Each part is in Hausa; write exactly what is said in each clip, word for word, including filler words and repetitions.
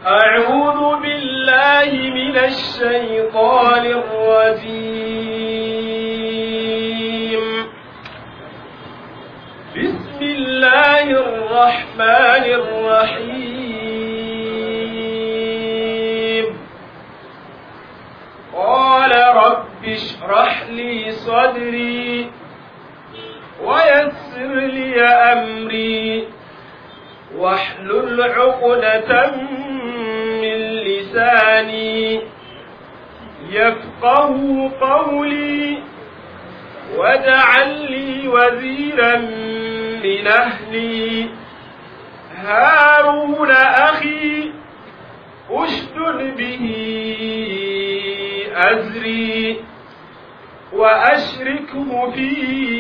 أعوذ بالله من الشيطان الرجيم. بسم الله الرحمن الرحيم. قال رب اشرح لي صدري ويسر لي أمري واحلل عقدة من لساني يفقه قولي واجعل لي وزيرا من أهلي هارون أخي أشدد به أزري وأشركه في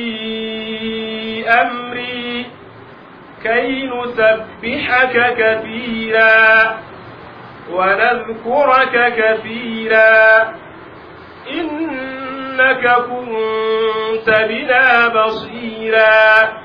أمري كي نسبحك كثيرا ونذكرك كثيرا إنك كنت بنا بصيرا.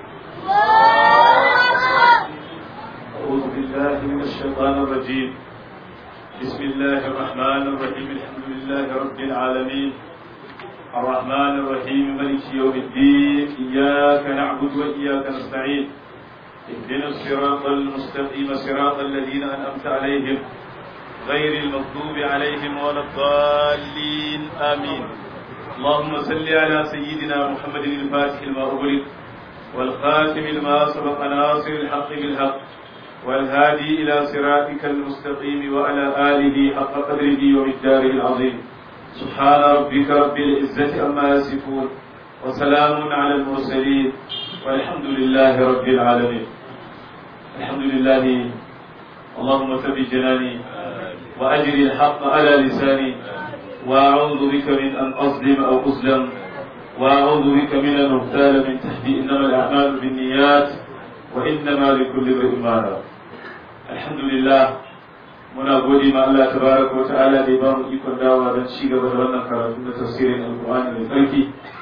أعوذ بالله من الشيطان الرجيم. بسم الله الرحمن الرحيم. الحمد لله رب العالمين الرحمن الرحيم مالك يوم الدين. إياك نعبد وإياك نستعين. اهدنا الصراط المستقيم صراط الذين أنعمت عليهم غير المغضوب عليهم ولا الضالين آمين. اللهم صل على سيدنا محمد الفاتح لما أغلق والخاتم لما سبق ناصر الحق بالحق والهادي إلى صراطك المستقيم وعلى آله حق قدره ومقداره العظيم. سبحان ربك رب العزة عما يصفون وسلام على المرسلين والحمد لله رب العالمين. الحمد لله. اللهم ثبت جناني وأجر الحق على لساني وأعوذ بك من أن أظلم أو أظلم وأعوذ بك من أن أغتال من تحتي. إنما الأعمال بالنيات وإنما لكل امرئ ما نوى. الحمد لله. muna gode ma Allah tabaraka wa ta'ala da ya ba mu ikon dawa don ci gaba da wannan karatu na tafsirin alqur'ani mai tsarki.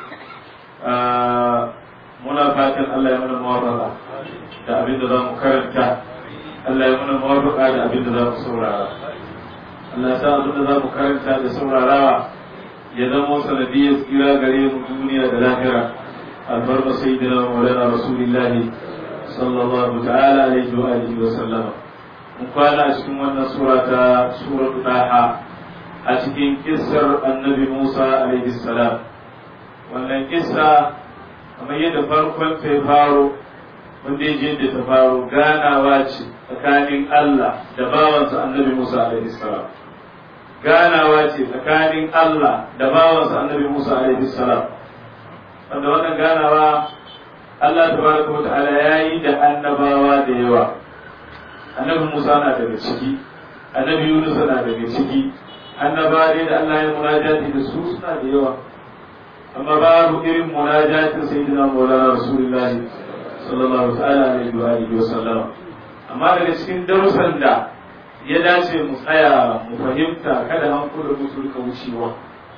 Muna fatan Allah ya mana muwafaqa da abin da za mu karanta, Allah ya mana muwafaqa da abin da za mu saurara. Allah ya sa abin da za mu karanta da saurarawa ya zama sanadiyyar tsira gare mu duniya da lahira. Albarka sayyidina Maulana Rasulillahi sallallahu ta'ala alaihi wa alihi wa sallama. Mun kwana a cikin wannan sura ta suratu Taha a cikin kissar Annabi Musa alaihi salam. Wannan kissa kamar yadda farkon ta faro, wanda ya je da ta faro ganawa ce tsakanin Allah da bawansa Annabi Musa alaihi salam. Ganawa ce tsakanin Allah da bawansa Annabi Musa alaihi salam. Wanda wannan ganawa Allah tabaraka wa ta'ala yayi da annabawa da yawa. Annabi Musa na daga ciki, Annabi Yunus na daga ciki, annabawa da Allah ya munajati da su suna da yawa. Amma babu irin munajatin sayyidina Maulana Rasulullahi sallallahu ta'ala alaihi wa alihi wa sallam. Amma daga cikin darussan da ya dace mu tsaya mu fahimta, kada hankulan musu rika wucewa.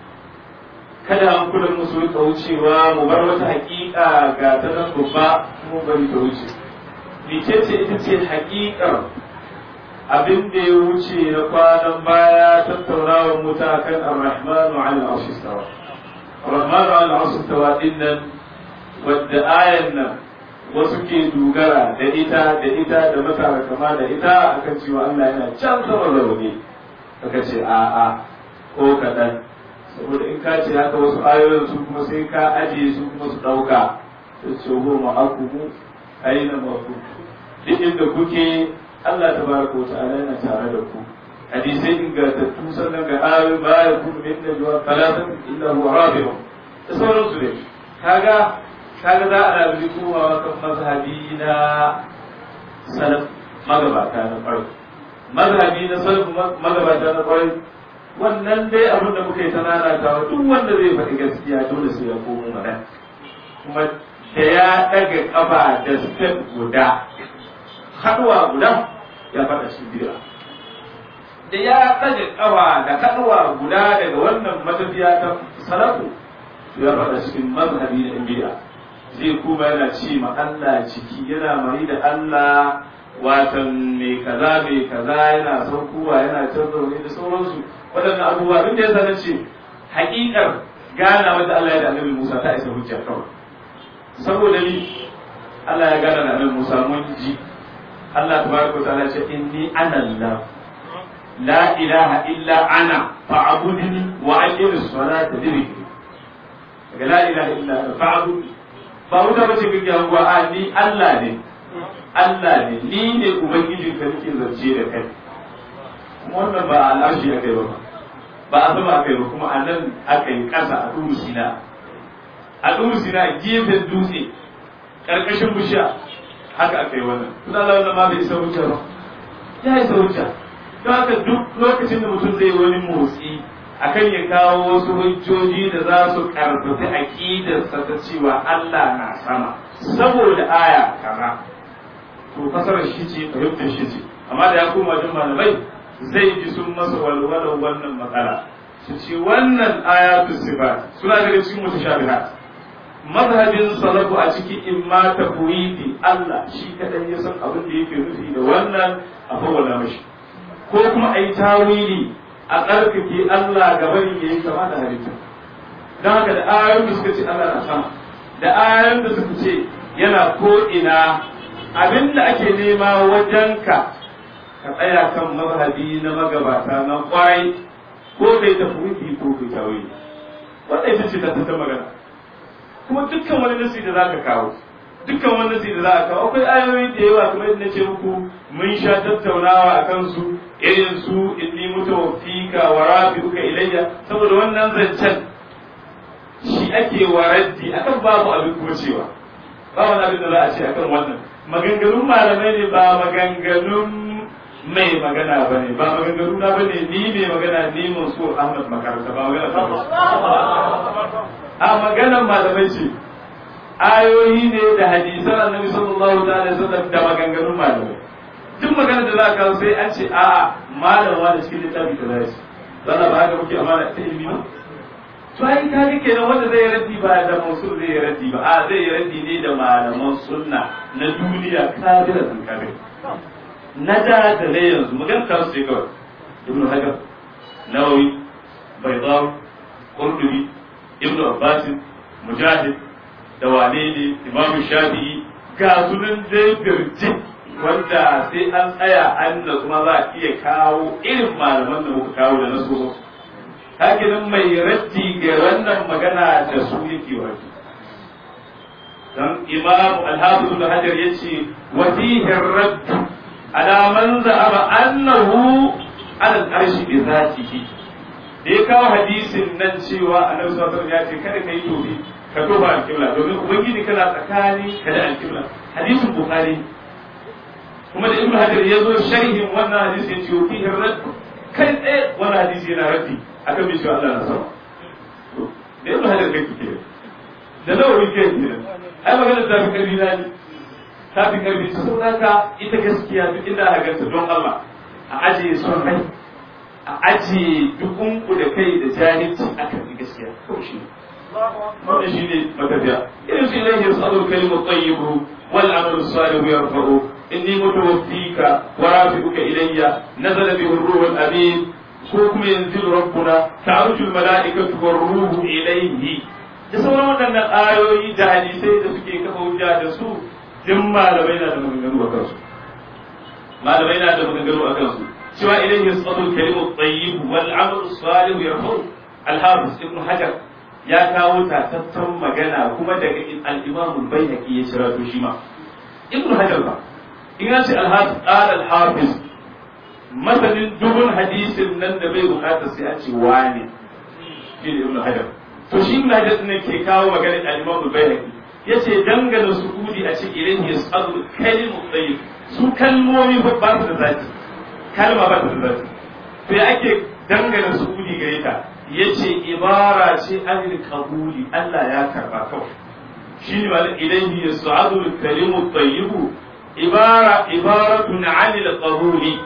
Kada hankulan musu rika wucewa, mu bar wata hakika ga ta nan babba kuma bari ta wuce. Mice ce ita ce hakikar abin da ya wuce na kwanan baya tattaunawar muta kan ar-Rahmanu 'ala al-'arshi istawa. Ar-Rahmanu 'ala al-'arshi istawa din nan wadda ayan nan wasu ke dogara da ita da ita da mutane kama da ita akan cewa Allah yana can sama da wani. Aka ce a'a ko kaɗan, saboda in ka ce haka wasu ayoyin su kuma sai ka ajiye su kuma su ɗauka su ce ho ma'akumu aina mafu. Duk inda kuke Allah tabaraka wa ta'ala yana tare da ku. Hadisai ingantattu sannan ga ayoyi baya kun min najwa talatan illa huwa rabi'un da sauransu ne. Kaga kaga za a rabu kowa kan mazhabi na salaf magabata na ƙwarai. Mazhabi na salaf magabata na ƙwarai wannan dai abin da muka yi ta nanatawa duk wanda zai faɗi gaskiya dole sai ya komo mana. Kuma da ya ɗaga ƙafa da step guda haɗuwa guda ya faɗa shi bid'a. Da ya ɗaga ƙafa da haɗuwa guda daga wannan matafiya ta salafu ya faɗa cikin mazhabi na bid'a. Zai kuma yana ce ma Allah ciki, yana mai da Allah watan mai kaza mai kaza yana saukowa yana can zaune da sauransu waɗannan abubuwa duk da ya sanar ce haƙiƙar gana wanda Allah ya da annabi Musa ta isa hujja kawai saboda ni Allah ya gana da annabi Musa mun ji Allah tabaraka wa ta'ala ce inni ana Allah la ilaha illa ana fa'budni wa aqimis salata li daga la ilaha illa ana fa'budni ba wuta bace kike hango a ni Allah ne Allah ne ni ne ubangiji ka nake zance da kai kuma wannan ba al'arshi akai ba ba a sama akai ba kuma anan akai kasa a duru sina a duru sina gefen dutse karkashin bishiya haka akai wannan tun Allah wannan ma bai isa wuce ba ya isa wuce don haka duk lokacin da mutum zai wani motsi akan ya kawo wasu hujjoji da za su karfafi aqidarsa ta cewa Allah na sama saboda aya kaza to fasarar shi ce fahimtar shi ce amma da ya koma wajen malamai zai ji sun masa walwalar wannan matsala su ce wannan ayatul sifat suna daga cikin mutashabihat mazhabin salafu a ciki imma tafwidi Allah shi kadai ya san abin da yake nufi da wannan a fawwala mashi ko kuma ai tawili a tsarkake Allah gaban yayin kama da halitta don haka da ayoyin da suka ce Allah na sama da ayoyin da suka ce yana ko ina abin da ake nema wajenka ka tsaya kan mazhabi na magabata na kwarai ko kai tafwidi ko kai tawili wanda ita ce ta ta magana kuma dukkan wani nasi da zaka kawo dukkan wani nasi da zaka kawo akwai ayoyi da yawa kamar yadda nace muku mun sha tattaunawa akan su irin su inni mutawaffika wa rafi'uka ilayya saboda wannan zancen shi ake waraddi akan babu abin kuma cewa ba wani abin da za a ce akan wannan maganganun malamai ne ba maganganun mai magana ba ne ba maganganu na ba ne ni mai magana ni Mansur Ahmad makaranta ba magana ta a maganan malamai ce ayoyi ne da hadisan annabi sallallahu alaihi wasallam da maganganun malamai duk magana da za ka sai an ce a'a malama da cikin littafi da zai zalla ba haka muke amana ta ilimi ba to ai ka ga kenan wanda zai raddi ba da Mansur zai raddi ba a zai raddi ne da malaman sunna na duniya kabira sun kabir na da da ne yanzu magana ta su kawai ibnu hajar nawawi baydawi qurtubi ibnu abbas mujahid da wane ne imam shafi'i ga sunan dai birji wanda sai an tsaya an da kuma za a iya kawo irin malaman da muka kawo da nasu hakinan mai raddi ga wannan magana da su yake wato dan imam al-hafiz ibn hajar yace wa fihi ar-radd ala man za'ama annahu ala al-arshi bi zatihi da ya kawo hadisin nan cewa annabi sallallahu alaihi wasallam ya ce kada kai tobi ka toba al-qibla domin ubangiji kana tsakani kada al-qibla hadisin bukhari kuma da ibnu hajar ya zo sharhin wannan hadisi ya ce fi hirrat kai tsaye wannan hadisi yana raddi akan bi cewa Allah na sama da ibnu hajar kai kike da nawawi kai kike ai magana ta fi karbi na ni ta fi karbi sun haka ita gaskiya duk inda aka ganta don Allah a ajiye son rai a ajiye dukunku da kai da jahilci akan gaskiya ko shi wannan shi ne matafiya irin su ilahi yasadul kalimu tayyibu wal amalu salihu yarfa'u inni mutawaffika wa rafi'uka ilayya nazala bihi ar-ruhu al-amin ko kuma yanzilu rabbuna ta'ruju al-mala'ikatu war-ruhu ilayhi da sauran waɗannan ayoyi da hadisai da suke kafa hujja da su duk malamai na da maganganu a kansu malamai na da maganganu a kansu cewa ilayhi yasadul kalimu tayyib wal amalu salihu yarfa'u al-hafiz ibn hajar ya kawo tatattan magana kuma daga al-imam al-baihaqi ya shira to shi ma ibn hajar ba in ya ce al-hafiz qala al-hafiz masanin dubun hadisin nan da bai bukata sai a ce wani shi ibn hajar to shi ibn hajar ne ke kawo magana al-imam al-baihaqi yace dangana suudi a ce ilayhi yasadul kalimu tayyib su kalmomi ba su da zati kalma ba ta da zati to ya ake dangana suudi gare ta yace ibara ce anil qabuli Allah ya karba kawai shi ne malin ilayhi yas'adu al-kalimu at-tayyib ibara ibaratun anil qabuli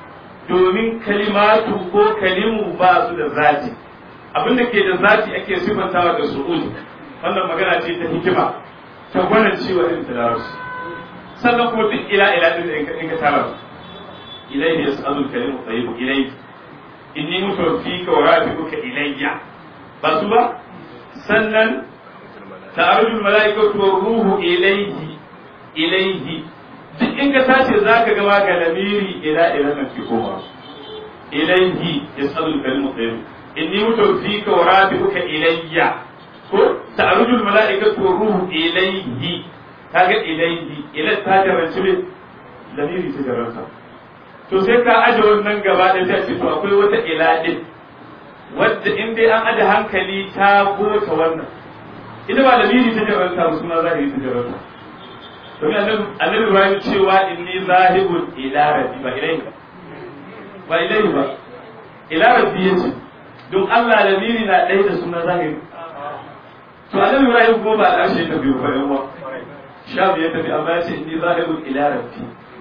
domin kalimatu ko kalimu ba su da zati abinda ke da zati ake sifantawa da su'ud wannan magana ce ta hikima ta gwanin cewa irin tadarus sannan kuma duk ila ila din in ka tara ilayhi yas'alu al-kalimu tayyibu ilayhi inni mutawaffika wa rafi'uka ilayya ba su ba sannan ta'aruju al-mala'ikatu wa ruhu ilayhi ilayhi duk in ka tashi zaka ga ma ga lamiri ila ila nan ki koma ilayhi yas'alu al-kalimu tayyibu inni mutawaffika wa rafi'uka ilayya ko ta'aruju al-mala'ikatu wa ruhu ilayhi kaga ilayhi ila ta jaranci ne lamiri ta jaranta to sai ka aje wannan gaba da ta ce to akwai wata ila din wadda in dai an aje hankali ta gota wannan ita ba lamiri ta jaranta ba suna zahiri ta jaranta to ne annabi annabi Ibrahim cewa inni zahibun ila rabbi ba ilayhi ba ilayhi ba ila rabbi yace don Allah lamiri na ɗaya da suna zahiri to annabi Ibrahim ko ba al'ashe ta biyu ba yawa shafi ya tafi amma yace inni zahibun ila rabbi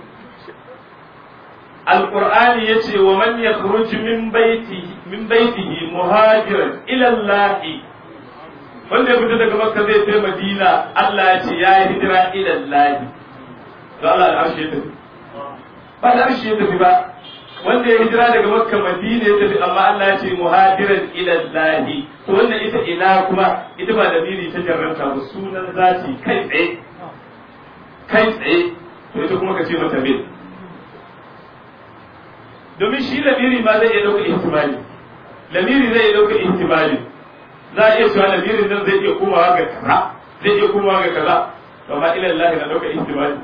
القرآن يتي ومن يخرج من بيته من بيته مهاجرا إلى الله wanda ya fita daga makka zai kai madina Allah ya ce ya yi hijira ila Allah to Allah al'arshi ya tafi ba al'arshi ya tafi ba wanda ya hijira daga makka madina ya tafi amma Allah ya ce muhajiran ila Allah to wannan ita ila kuma ita ba da biri ta jarranta ba sunan zati kai tsaye kai tsaye to ita kuma ka ce mata me domin shi lamiri ma zai iya ɗauka ihtimali lamiri zai iya ɗauka ihtimali za a iya cewa lamirin nan zai iya komawa ga kaza zai iya komawa ga kaza amma ila Allah na ɗauka ihtimali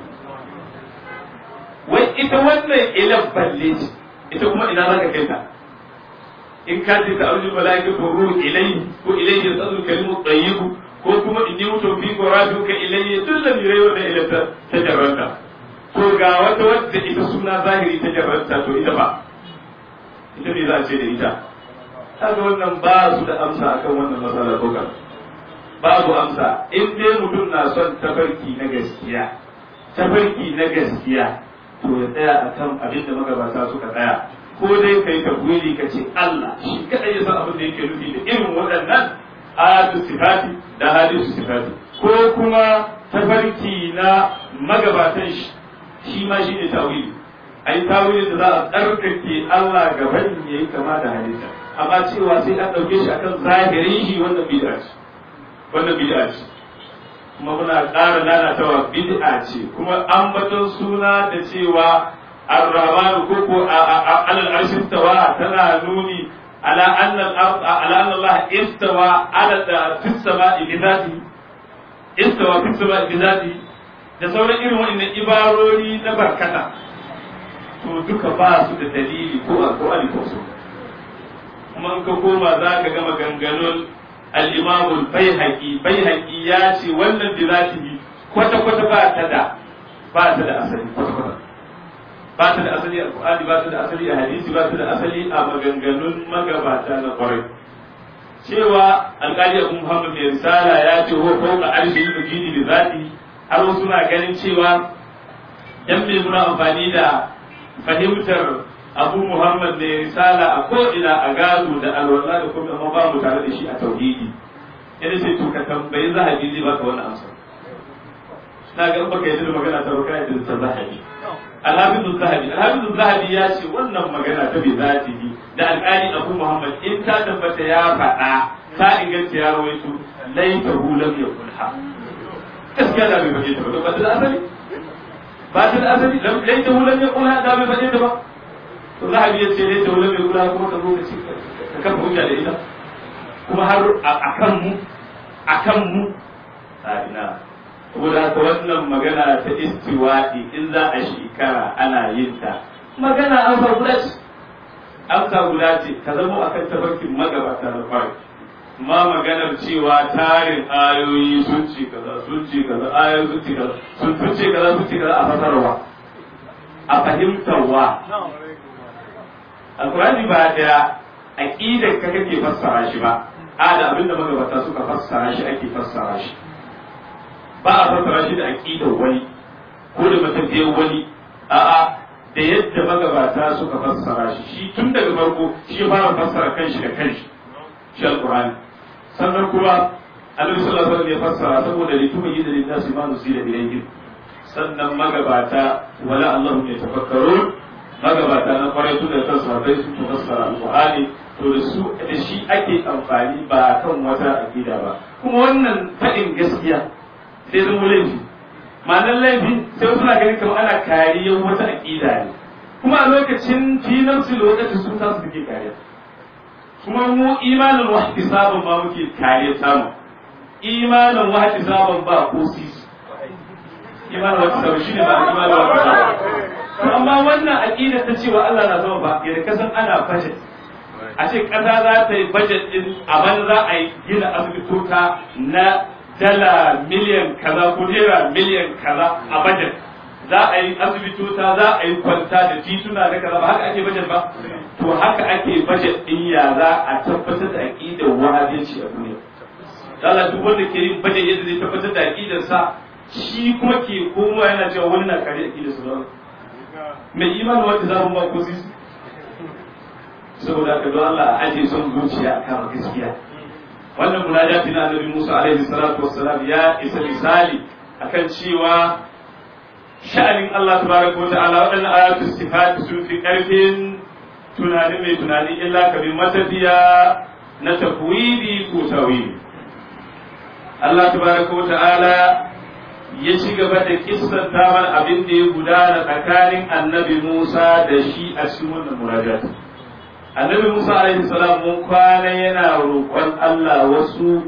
wai ita wannan ila balle ce ita kuma ina za ka kai ta in ka ce ta arjul malaikatu ruhu ilayhi ko ilayhi yasadu kalimu tayyibu ko kuma in yi mutum fi ko rafiuka ilayhi duk lamirai wannan ila ta jarranta to ga wata wadda ita suna zahiri ta jarranta to ita ba ita ne za a ce da ita kaga wannan ba su da amsa akan wannan matsala ko kan babu amsa in dai mutum na son tafarki na gaskiya tafarki na gaskiya to ya tsaya akan abin da magabata suka tsaya ko dai kai tafwili ka ce Allah shi kadai ya san abin da yake nufi da irin waɗannan ayatu sifati da hadisu sifati ko kuma tafarki na magabatan shi shi ma shi ne tawili ai tawilin da za a tsarkake Allah gaban ya yi kama da halitta amma cewa sai an ɗauke shi akan zahirin shi wannan bid'a ce wannan bid'a ce kuma muna ƙara lalatawa bid'a ce kuma ambaton suna da cewa ar-rahman ko ko alal arshi istawa tana nuni ala anna ala anna Allah istawa ala da fis sama'i bi dhatihi istawa fis sama'i bi dhatihi da sauran irin waɗannan ibarori na barkata to duka ba su da dalili ko alƙur'ani ko su kuma in ka koma za ka ga maganganun al-imam al-baihaqi baihaqi ya ce wannan bilatihi kwata kwata ba ta da ba ta da asali kwata kwata ba ta da asali a alƙur'ani ba ta da asali a hadisi ba ta da asali a maganganun magabata na kwarai cewa alƙali Abu Muhammad mai risala ya ce ho fawqa arshi yujidi bi zatihi har wasu na ganin cewa dan me muna amfani da fahimtar Abu Muhammad da risala a ko'ina a gado da alwala da kuma amma ba mu tare da shi a tauhidi yana ce to ka tambayi zahabi zai baka wannan amsa na ga baka yadda magana ta baka yadda ta zahabi alhafizu zahabi alhafizu zahabi ya ce wannan magana ta bi zatihi da alƙali Abu Muhammad in ta tabbata ya faɗa ta inganta ya rawaito laitahu lam yakulha gaskiya da bai faɗe ta ba ba ta asali ba ta asali laitahu lam yakulha da bai faɗe ta ba to zahabi ya ce laitahu lam yakulha kuma ka zo ka ci ka kafa hujja da ita kuma har akan mu akan mu ina saboda haka wannan magana ta istiwa'i in za a shekara ana yin ta magana an fa guda ce an sa guda ce ka zama akan tafarkin magabata na kwari ma maganar cewa tarin ayoyi sun ce kaza sun ce kaza ayoyi sun ce kaza sun ce kaza sun ce kaza a fasarwa a fahimtarwa alkurani ba da aqidar ka kake fassara shi ba a da abinda magabata suka fassara shi ake fassara shi ba a fassara shi da aqidar wani ko da matafiyar wani a'a da yadda magabata suka fassara shi shi tun daga farko shi fara fassara kanshi da kanshi shi alqur'ani sannan kuma annabi sallallahu alaihi wasallam ya fassara saboda lituma yi da linnasi ma nusila ilayhi sannan magabata wala Allahu ya tafakkaru magabata na kwarai tun da kan sahabbai su fassara alqur'ani to da su da shi ake amfani ba kan wata aqida ba kuma wannan fadin gaskiya sai zama laifi ma'anar laifi sai suna ganin kamar ana kariyar wata aqida ne kuma a lokacin fi nafsi lokacin sun tasu suke kariya kuma mu imanin wahdi sabon ba muke kariya samu imanin wahdi sabon ba ko sisi imanin wahdi sabon shine ba imanin wahdi sabon amma wannan aqida ta cewa Allah na zama ba yadda kasan ana budget a ce kasa za ta yi budget din a ban za a yi gina asibitota na dala miliyan kaza ko naira miliyan kaza a budget za a yi asibitota za a yi kwanta da tituna da kaza ba haka ake budget ba to haka ake budget din ya za a tabbatar da aqidar wahabiyanci a duniya Allah duk wanda ke yin budget yadda zai tabbatar da aqidar sa shi kuma ke koma yana cewa wani na kare aqidar sa mai imanin wanda za mu ba ko sisi saboda ka don Allah a aje son zuciya a kan gaskiya wannan munajati na Annabi Musa alaihi salatu wassalam ya isa misali akan cewa sha'anin Allah tabaraka wa ta'ala wadannan ayatu sifat sun fi karfin tunani mai tunani illa ka bi matafiya na tafwidi ko tawili Allah tabaraka wa ta'ala ya ci gaba da kissan tamar abin da ya gudana tsakanin Annabi Musa da shi a cikin wannan munajati Annabi Musa alaihi salam mun kwana yana roƙon Allah wasu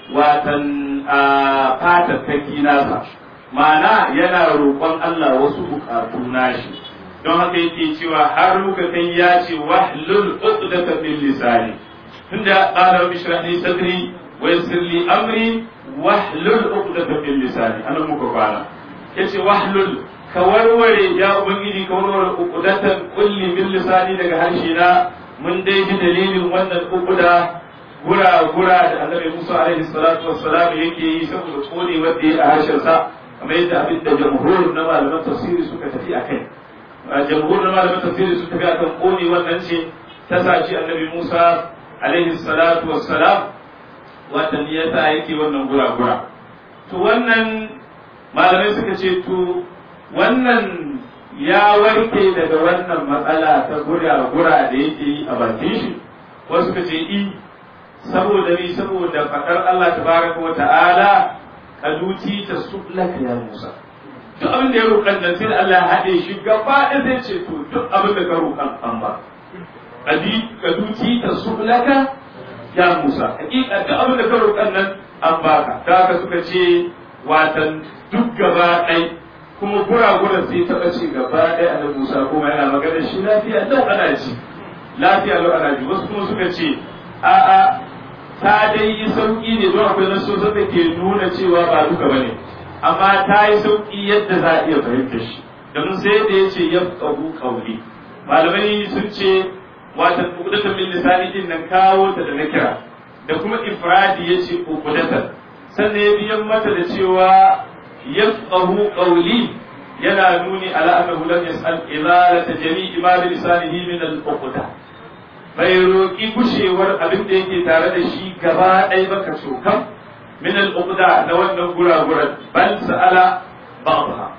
watan fatattaki nasa ma'ana yana roƙon Allah wasu buƙatu nashi don haka yake cewa har muka kai ya ce wahlul uqdata min lisani tunda qala rabbi shrah li sadri wa yassir li amri wahlul uqdata min lisani anan muka kwana yace wahlul ka warware ya ubangiji ka warware uqdatan kulli min lisani daga harshe na mun dai ji dalilin wannan uquda gura gura da Annabi Musa alaihi salatu wassalam yake yi saboda kone wanda ya a harshen sa kamar yadda abin da jamhur na malaman tafsiri suka tafi akai jamhur na malaman tafsiri suka tafi akan kone wannan ce ta saci Annabi Musa alaihi salatu wassalam wanda ne yasa yake wannan gura gura to wannan malamai suka ce to wannan ya warke daga wannan matsala ta gura-gura da yake yi a bakin shi wasu ka ce i saboda ni saboda faɗar Allah tabaraka wa ta'ala kaduti ta sublaka ya Musa duk abin da ya roƙan da sai Allah ya haɗe shi gaba ɗaya zai ce to duk abin da ka roƙan an ba kaduti ta sublaka ya Musa hakika duk abin da ka roƙan nan an baka ta haka suka ce watan duk gaba ɗaya kuma gura-gura sai taɓa ce gaba ɗaya annabi Musa kuma yana magana shi lafiya lau ana ji lafiya lau ana ji wasu kuma suka ce a'a ta dai yi sauƙi ne don akwai nasosin da ke nuna cewa ba duka ba ne amma ta yi sauƙi yadda za a iya fahimta shi domin sai da ya ce ya ƙahu ƙauli malamai sun ce watan ƙudatan min lisani din nan kawo ta da nakira da kuma ifradi ya ce ƙudatan sannan ya biyan mata da cewa yafqahu qawli yana nuni ala annahu lam yas'al izalata jami'i ma bi lisanihi min al-uqda bai roki gushewar abin da yake tare da shi gaba ɗaya baka cokan min al-uqda da wannan guraguran bal sa'ala ba'dha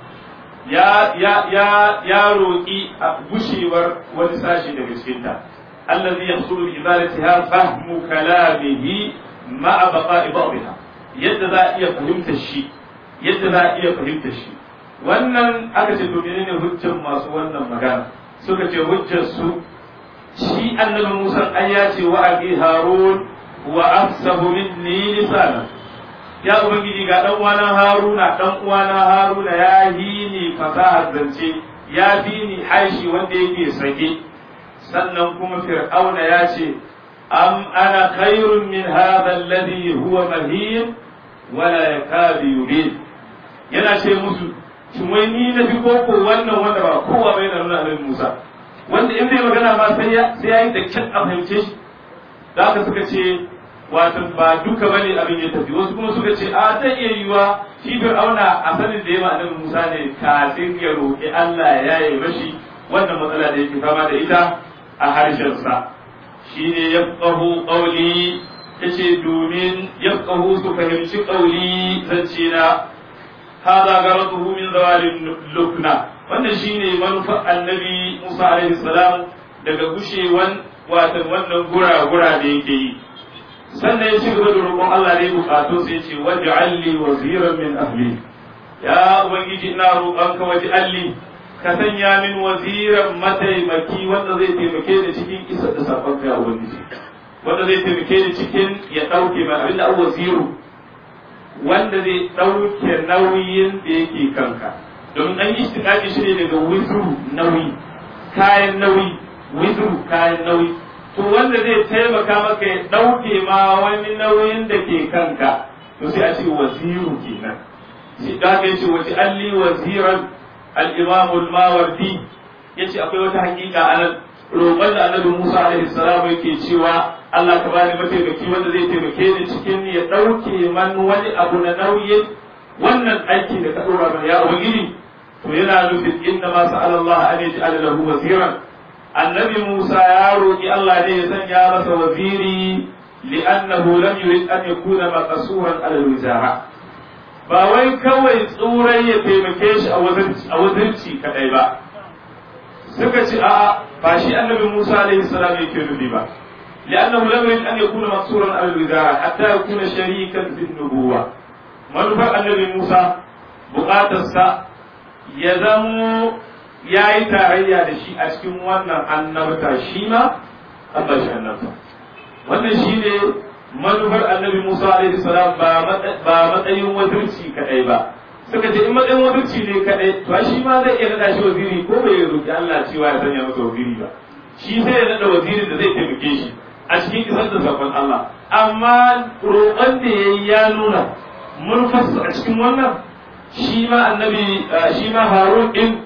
ya ya ya ya roki gushewar wani sashi daga cikin ta allazi yahsulu bi izalatiha fahmu kalamihi ma'a baqa'i ba'dha yadda za a iya fahimtar shi yadda za a iya fahimta shi wannan aka ce to menene hujjar masu wannan magana suka ce hujjar su shi annabi Musa an ya ce wa abi Harun wa afsahu minni lisana ya ubangiji ga dan uwana Haruna dan uwana Haruna ya yi ni fasahar zance ya fi ni haishi wanda yake sake sannan kuma Fir'auna ya ce am ana khairun min hadha alladhi huwa mahin wala yakadu yubin yana ce musu shin wai ni na fi koko wannan wanda ba kowa bai na nuna annabi Musa wanda in zai magana ma sai ya sai yayi da kyan a fahimce shi da haka suka ce wato ba duka bane abin ya tafi wasu kuma suka ce a zai iya yiwa shi Fir'auna a sanin da yawa annabi Musa ne kafin ya roƙi Allah ya yi mashi wannan matsala da yake fama da ita a harshen sa shine yafqahu qawli yace domin yafqahu su fahimci qawli zance na hada garaduhu min zawalin lukna wannan shine manufar annabi Musa alaihi salam daga gushewan watan wannan gura-gura da yake yi sannan ya ci gaba da roƙon Allah ne bukatu sai ya ce waj'al li waziran min ahli ya ubangiji ina roƙonka waj'al li ka sanya min waziran mataimaki wanda zai taimake ni cikin isar da sakon kai a ubangiji wanda zai taimake ni cikin ya ɗauke ma abinda an waziru wanda zai ɗauke nauyin da yake kanka domin an yi istiƙaƙi shi ne daga wizru nauyi kayan nauyi wizru kayan nauyi to wanda zai taimaka maka ya ɗauke ma wani nauyin da ke kanka to sai a ce waziru kenan shi da ka ce wace alli waziran al-imam al-mawardi yace akwai wata hakika anan roƙon da annabi Musa alaihi salam yake cewa Allah ka bani mataimaki wanda zai taimake ni cikin ya ɗauke man wani abu na nauyin wannan aiki da ka ɗora mana ya ubangiji to yana nufin inna ma sa'ala Allah an yaj'ala lahu waziran annabi Musa ya roƙi Allah ne ya sanya masa waziri li'annahu lam yurid an yakuna maqsuran ala al-wizara ba wai kawai tsurai ya taimake shi a wazirci kadai ba suka ce a'a ba shi annabi Musa alaihi salam yake nufi ba li'annahu lam yurid an yakuna maqsuran ala al-wizara hatta yakuna sharikan fi an-nubuwa manufar annabi Musa buƙatarsa ya zamo ya yi tarayya da shi a cikin wannan annabta shi ma an ba shi annabta wannan shi ne manufar annabi Musa alaihi salam ba matsayin wazirci kadai ba suka ce in matsayin wazirci ne kadai to shi ma zai iya nada shi waziri ko bai roki Allah cewa ya sanya masa waziri ba shi sai ya nada wazirin da zai taimake shi a cikin isar da sakon Allah amma roƙon da yayi ya nuna manufarsa a cikin wannan shi ma annabi shi ma Harun din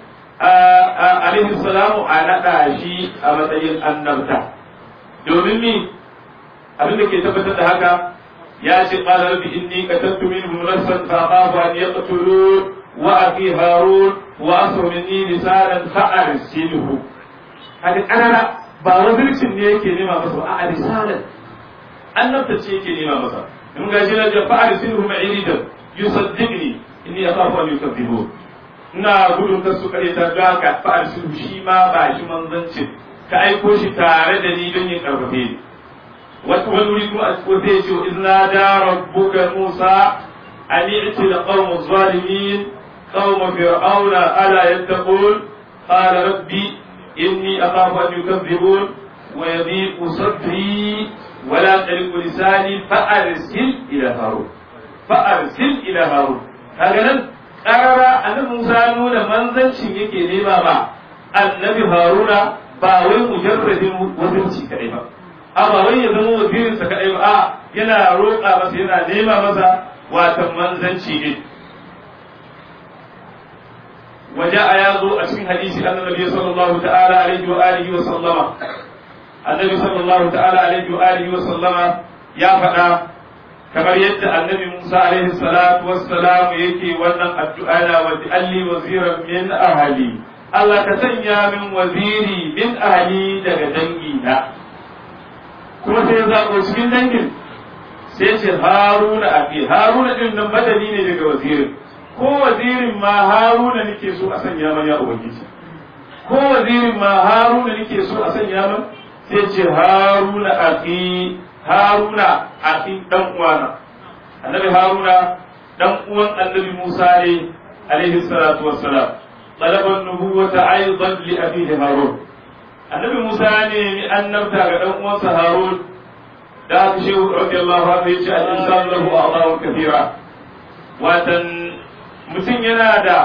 alaihi salamu a naɗa shi a matsayin annabta domin mi abin da ke tabbatar da haka ya ce qala rabbi inni qataltu minhum nafsan fa akhafu an yaqtulun wa akhi harun wa asru minni lisanan fa arsilhu hadi karara ba wazircin ne yake nema masa ba a risalan annabta ce yake nema masa in ga shi na fa arsilhu ma'iridan yusaddiqni inni akhafu an yukadzibun ina gudun kar su kare ta ga ka fa'ar su shi ma ba shi manzancin ka aiko shi tare da ni don yin karfafe ni wata wani wuri kuma a cikin zai ce izna da rabbuka musa an i'ti da qawmu zalimin qawmu fir'auna ala yattaqun qala rabbi inni akhafu an yukazzibun wa yadhiqu sadri wa la taliqu lisani fa'arsil ila harun fa'arsil ila harun kaga nan ƙarara annabi Musa nuna manzancin yake nema ba annabi Haruna ba wai mujarradin wazirci kadai ba amma wai ya zama wazirin sa kadai ba a yana roƙa masa yana nema masa watan manzanci ne waja'a ya zo a cikin hadisi annabi sallallahu ta'ala alaihi wa alihi wa sallama annabi sallallahu ta'ala alaihi wa alihi wa sallama ya faɗa kamar yadda annabi Musa alaihi salatu wassalam yake wannan addu'a na wa alli waziran min ahli Allah ka sanya min waziri min ahli daga dangi na kuma sai ya zabo cikin dangin sai ce Haruna abi Haruna din nan badali ne daga wazirin ko wazirin ma Haruna nake so a sanya man ya ubangiji ko wazirin ma Haruna nake so a sanya man sai ce Haruna aki Haruna a cikin dan uwana annabi Haruna dan uwan annabi Musa ne alaihi salatu wassalam talaban nubuwata aidan li abihi Harun annabi Musa ne ni annabta ga dan uwansa Harun da haka shehu radiyallahu anhu yace al-insan lahu a'dha'u kathira watan mutum yana da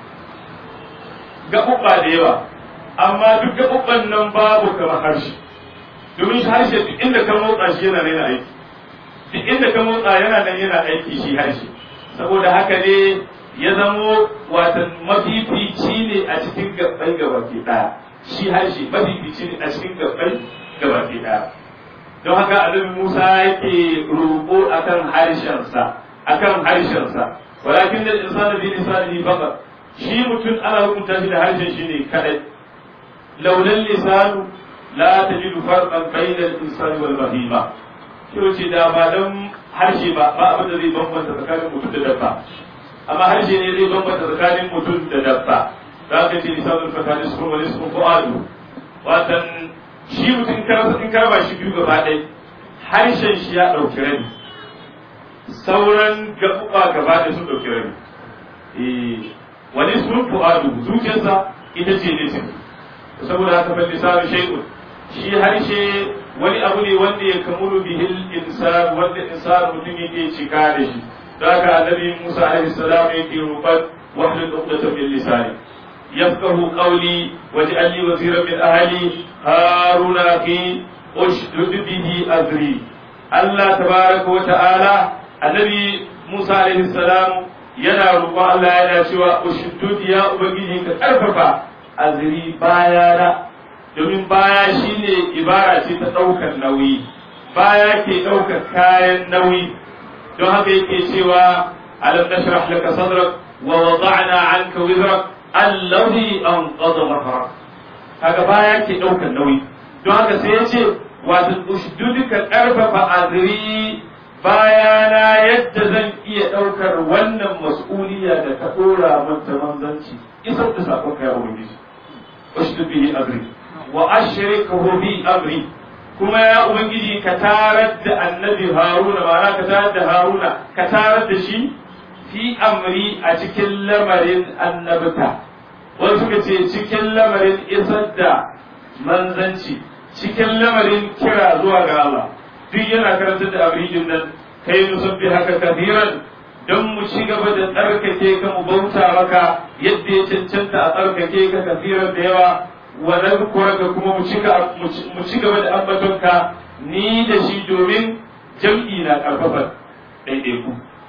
gaɓuɓɓa da yawa amma duk gaɓuɓɓan nan babu kamar harshe domin harshe duk inda ka motsa shi yana yana aiki duk inda ka motsa yana nan yana aiki shi harshe saboda haka ne ya zamo watan mafifici ne a cikin gabbai gabaki daya shi harshe mafifici ne a cikin gabbai gabaki daya don haka annabi Musa yake roƙo akan harshensa akan harshensa walakin da insanu bi lisanihi faqat shi mutum ana hukunta shi da harshen shi ne kadai laulan lisanu la tajidu farqan bayna al-insani wal bahima shi ce da ba dan harshe ba ba abin da zai bambanta tsakanin mutum da dabba amma harshe ne zai bambanta tsakanin mutum da dabba za ka ce lisanul fata nisfun wa nisfun fu'adu watan shi mutum in karba shi biyu gaba ɗaya harshen shi ya ɗauki rabi sauran gaɓuɓa gaba ɗaya sun ɗauki rabi wani sun fu'adu zuciyarsa ita ce ne saboda haka fa lisanu shay'un shi harshe wani abu ne wanda ya kamulu bihil insan wanda insan mutum yake cika da shi da haka annabi Musa alaihi salam yake roƙon wahlul uqdatan min lisani yafqahu qawli waj'al li waziran min ahli haruna akhi ushdud bihi azri Allah tabaraka wa ta'ala annabi Musa alaihi salam yana roƙon Allah yana cewa ushdud ya ubangiji ka karfafa azri bayana domin baya shine ibara ce ta ɗaukar nauyi baya ke ɗaukar kayan nauyi don haka yake cewa alam nashrah laka sadrak wa wada'na 'anka wizrak alladhi anqadha dhahrak kaga baya ke ɗaukar nauyi don haka sai yace wato ushdudka karfafa azri bayana yadda zan iya ɗaukar wannan mas'uliya da ka ɗora min ta manzanci isar da sakon ka ya ubangiji ushdud bihi azri wa ashrikhu bi amri kuma ya ubangiji ka tarar da annabi haruna ma'ana ka tarar da haruna ka tarar da shi fi amri a cikin lamarin annabta wani suka ce cikin lamarin isar da manzanci cikin lamarin kira zuwa ga Allah duk yana karantar da abrijin nan kai musabbi haka kafiran don mu ci gaba da tsarkake ka mu bauta maka yadda ya cancanta a tsarkake ka kafiran da yawa wa nadhkuraka kuma mu ci gaba da ambatonka ni da shi domin jam'i na karfafa ɗaiɗaiku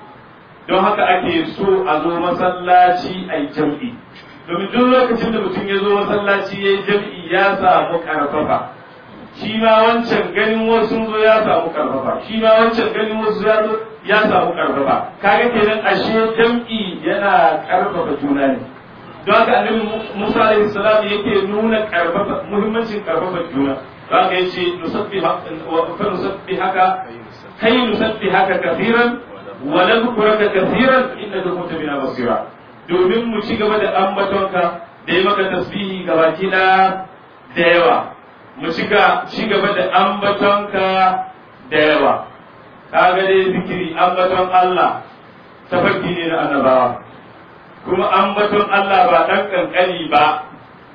don haka ake so a zo masallaci a yi jam'i domin duk lokacin da mutum ya zo masallaci ya yi jam'i ya samu karfafa shi ma wancan ganin wasu zo ya samu karfafa shi ma wancan ganin wasu ya zo ya samu karfafa kaga kenan ashe jam'i yana karfafa juna ne don haka annabi Musa alaihi salam yake nuna karfafa muhimmancin karfafa juna don haka yace nusabbi fa nusabbi haka kai nusabbi haka kafiran wa nadhkuraka kafiran innaka kunta bina basira domin mu ci gaba da ambatonka da yi maka tasbihi gabaki da da yawa mu ci gaba da ambatonka da yawa kaga dai zikiri ambaton Allah tafarki ne na annabawa kuma ambaton Allah ba dan kankani ba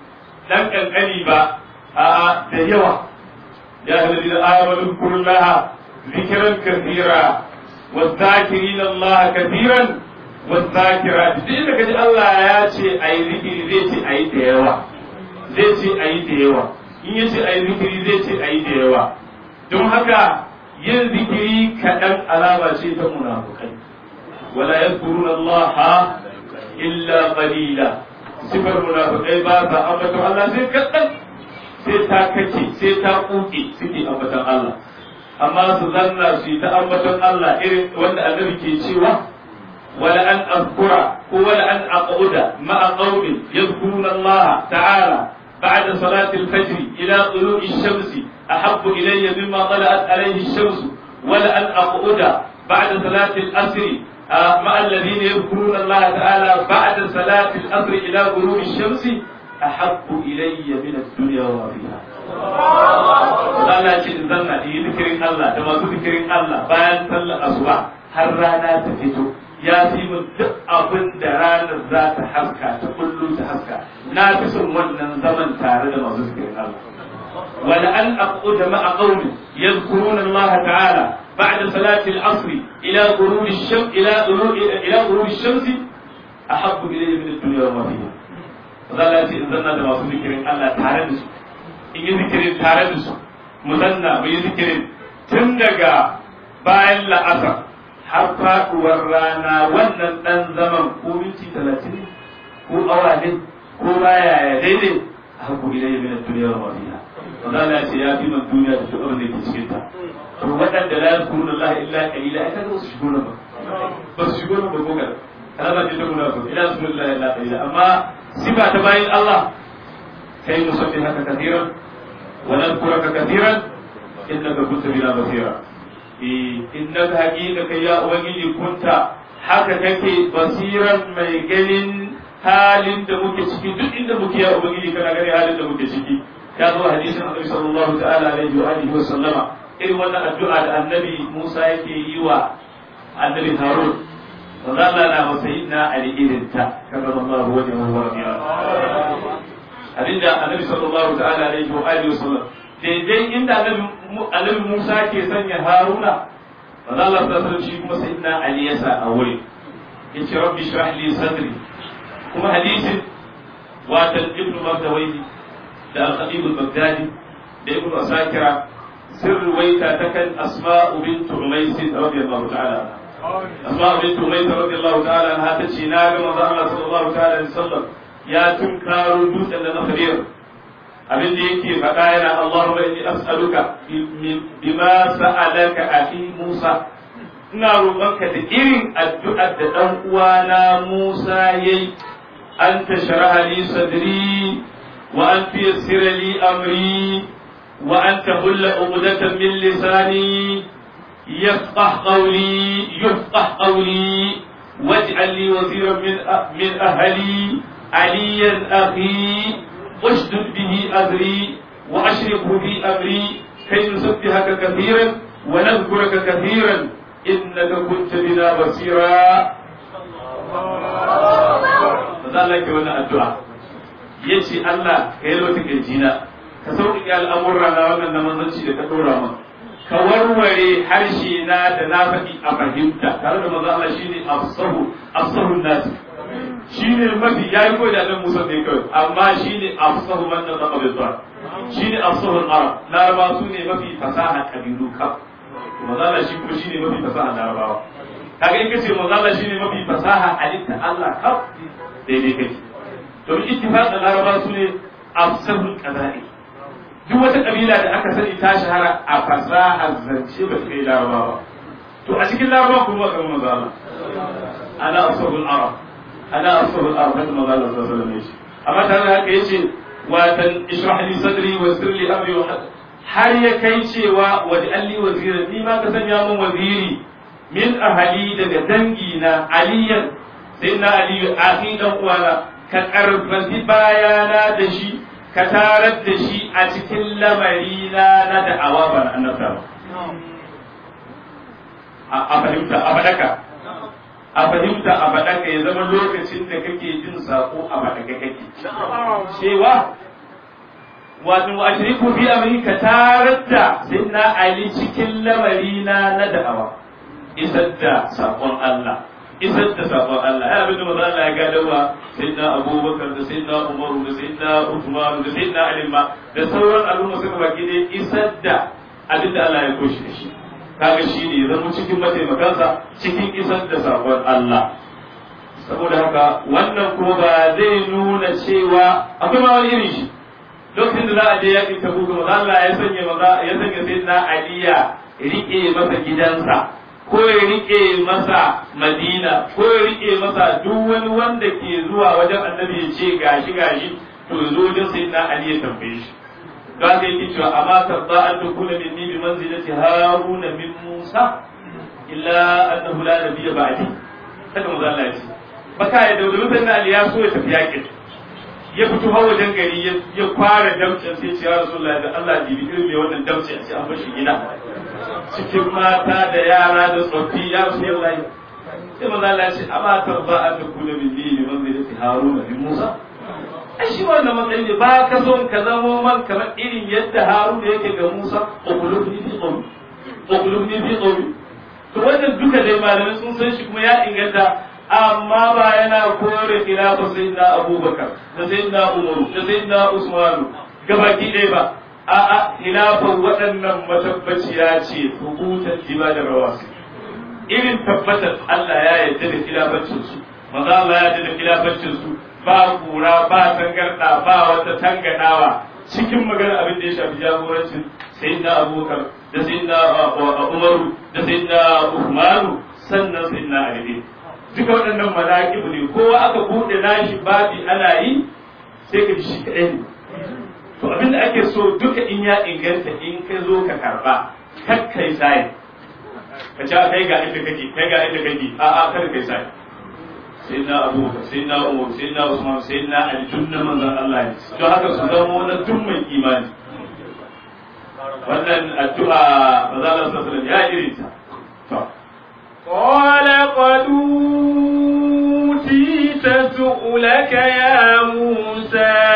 dan kankani ba a da yawa ya halil amanu kullaha zikran kathira wadh-dhakirina Allah kathiran wadh-dhakirat duk da kaji Allah ya ce ayi zikiri zai ce ayi da yawa zai ce ayi da yawa in ya ce ayi zikiri zai ce ayi da yawa don haka yin zikiri kaɗan alama ce ta munafukai wala yadhkuruna Allah illa qalila sifar munafiqai ba ta ambaton Allah sai kadan sai ta kace sai ta kuke suke ambaton Allah amma su zanna su ta ambaton Allah irin wanda annabi ke cewa wala an azkura ko wala an aquda ma'a qaumin yadhkuruna Allah ta'ala بعد صلاة الفجر إلى طلوع الشمس أحب إلي مما طلعت عليه الشمس ولا أن أقعد بعد صلاة العصر مع الذين يذكرون الله تعالى بعد صلاة العصر إلى غروب الشمس أحب إلي من الدنيا وما فيها. Allah ce in zanna in yi zikirin Allah da masu zikirin Allah bayan sallar asuba har rana ta fito ya fi min duk abin da ranar za ta haska ta kullu ta haska na fi son wannan zaman tare da masu zikirin Allah. Wala an aquda ma'a qaumin yadhkuruna Allah ta'ala بعد صلاة العصر إلى غروب الشمس إلى غروب إلى غروب الشمس أحب إلي من الدنيا وما فيها. فذا إن ذنا دم أصل ذكرين الله تعالى نسو إن ذكرين تعالى نسو مذنا بذكرين تندقى باين لا أثر حتى ورانا ونن زمن قومتي ثلاثين قول أوالين قول يا يدين أحب إلي من الدنيا وما فيها. فذا يا في من الدنيا تشعر لي تشكيتها. to waɗanda la yazkuruna Allah illa qalila ai kaga su shigo nan ba ba su shigo nan ba ko kada kana ba ta munafiq ila sunna illa qalila amma sifa ta bayin Allah kai musabbi haka kathiran wa nadhkuraka kathiran innaka kunta bina basira eh innaka haqiqa kai ya ubangiji kunta haka kake basiran mai ganin halin da muke ciki duk inda muke ya ubangiji kana gani halin da muke ciki ya zo hadisin annabi sallallahu ta'ala alaihi wa alihi wa sallama irin wannan addu'a da annabi Musa yake yi wa annabi Harun wanda Allah na masayidina ali irin ta karramallahu wajhahu wa radiya abinda annabi sallallahu ta'ala alaihi wa alihi wa sallam daidai inda annabi Musa ke sanya Haruna wanda Allah sallallahu alaihi shi kuma sayyidina ali yasa a wuri yace rabbi shrah li sadri kuma hadisin wa ibn Mardawayhi da al-Khatib al-Baghdadi da ibn Asakira sirr waita ta kan Asma'u bint Umays radiyallahu ta'ala Asma'u bint Umays radiyallahu ta'ala anha ta ce na ga manzo Allah sallallahu ta'ala alaihi wasallam ya tunkaro dutsen da na Khadir abin da yake faɗa yana Allahumma inni as'aluka bima sa'alaka akhi Musa ina roƙonka da irin addu'ar da dan uwana Musa yayi an tashraha li sadri وأن تيسر لي أمري وأن تحل عقدة من لساني يفقه قولي يفقه قولي واجعل لي وزيرا من من أهلي عليا أخي أشدد به أذري وأشركه في أمري كي نسبحك كثيرا ونذكرك كثيرا إنك كنت بنا بصيرا. فذلك وانا الدعاء ya ce Allah ka yi wata kirjina ka sauƙaƙe al'amurra na wannan na manzanci da ka ɗora min ka warware harshe na da na faɗi a fahimta tare da maza Allah shine afsahu afsahun nasi shine mafi ya yi koyi da nan Musa ne kawai amma shine afsahu man da zama bai zuwa shine afsahun arab laraba su ne mafi fasaha kabilu kaf maza Allah shi kuma shine mafi fasaha larabawa kaga in kace maza Allah shine mafi fasaha halitta Allah kaf daidai kake domin ittifaq da laraba su ne afsahul qaba'i duk wata kabila da aka sani ta shahara a fasahar zance ba ta yi laraba ba to a cikin laraba kuma kan manzo Allah ana afsahul arab ana afsahul arab da manzo Allah sallallahu alaihi wasallam amma tare da haka yace wa tan ishrah li sadri wa yassir li amri har ya kai cewa wa alli wazira ni ma ka sanya min waziri min ahli daga dangi na aliyan sayyidina ali akhi dan uwana ka ƙarfafi bayana da shi ka tarar da shi a cikin lamari na na da'awa ba na annabta ba a fahimta a faɗaka a fahimta a faɗaka ya zama lokacin da kake jin sako a faɗaka kake cewa wato wa ashriku fi amri ka tarar da sayyidina ali cikin lamari na na da'awa isar da sakon Allah isar da sabon Allah ya abinda maza Allah ya gadawa sayyidina Abubakar da sayyidina Umar da sayyidina Uthman da sayyidina Ali ma da sauran al'umma suka baki dai isar da abinda Allah ya koshi da shi kaga shi ne zama cikin mataimakansa cikin isar da sabon Allah saboda haka wannan kuma ba zai nuna cewa akwai ma wani irin shi lokacin da za a je yakin Tabuk maza Allah ya sanya maza ya sanya sayyidina Ali ya rike masa gidansa ko ya rike masa Madina ko ya rike masa duk wani wanda ke zuwa wajen annabi ya ce gashi gashi to ya zo wajen sayyidina Ali ya tambaye shi ba sai yake cewa amma tabba an tukuna minni bi manzilati haruna min Musa illa annahu la nabiyya ba'di kada mu Allah ya ce baka ya dauda sayyidina Ali ya so ya tafi yakin ya fito hawa wajen gari ya fara damcin sai ce ya Rasulullahi da Allah jibi irin mai wannan damcin a ce an bar shi gida cikin mata da yara da tsoffi ya rasu yau layi sai maza Allah ya ce amma tarba an da kula min dini wanda ya ce Haruna bin Musa ai shi wannan matsayin ne ba ka son ka zamo man kamar irin yadda Haruna yake ga Musa uqulubni fi qawmi uqulubni fi qawmi to wannan duka dai malamai sun san shi kuma ya inganta amma ba yana kore khilafa sayyidina Abubakar da sayyidina Umar da sayyidina Usman gabaki ɗaya ba a'a khilafan waɗannan matabbaciya ce hukutan ibadar rawasi irin tabbatar Allah ya yarda da khilafancin su maza Allah ya yarda da khilafancin su ba kura ba tangarda ba wata tanganawa cikin magana abin da ya shafi jagorancin sayyidina Abubakar da sayyidina Umar da sayyidina Uthman sannan sayyidina Ali duka waɗannan mala'iku ne kowa aka bude nashi babi ana yi sai ka shi kaɗai ne to abin da ake so duka in ya inganta in ka zo ka karba kakkai sai ka ce kai ga inda kake kai ga inda kake a a kada kai sai sayyidina abubakar sayyidina umar sayyidina usman sayyidina ali tunna manzon Allah ne don haka su zama wannan tun mai imani wannan addu'a manzon Allah sallallahu alaihi wasallam ya irin ta to قال قد أوتيت سؤلك يا موسى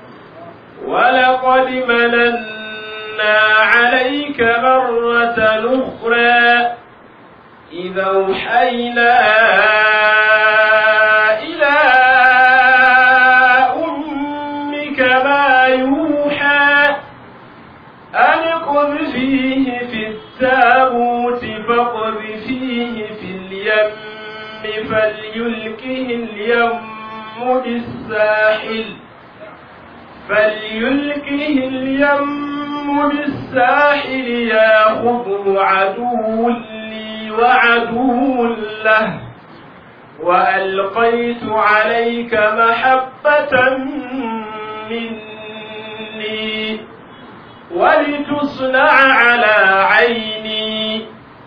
ولقد مننا عليك مرة أخرى إذا أوحينا إلى أمك ما يوحى أن اقذفيه في التابوت فاقذفيه في اليم فليلقه اليم بالساحل فليلقه اليم بالساحل ياخذه عدو لي وعدو له وألقيت عليك محبة مني ولتصنع على عيني.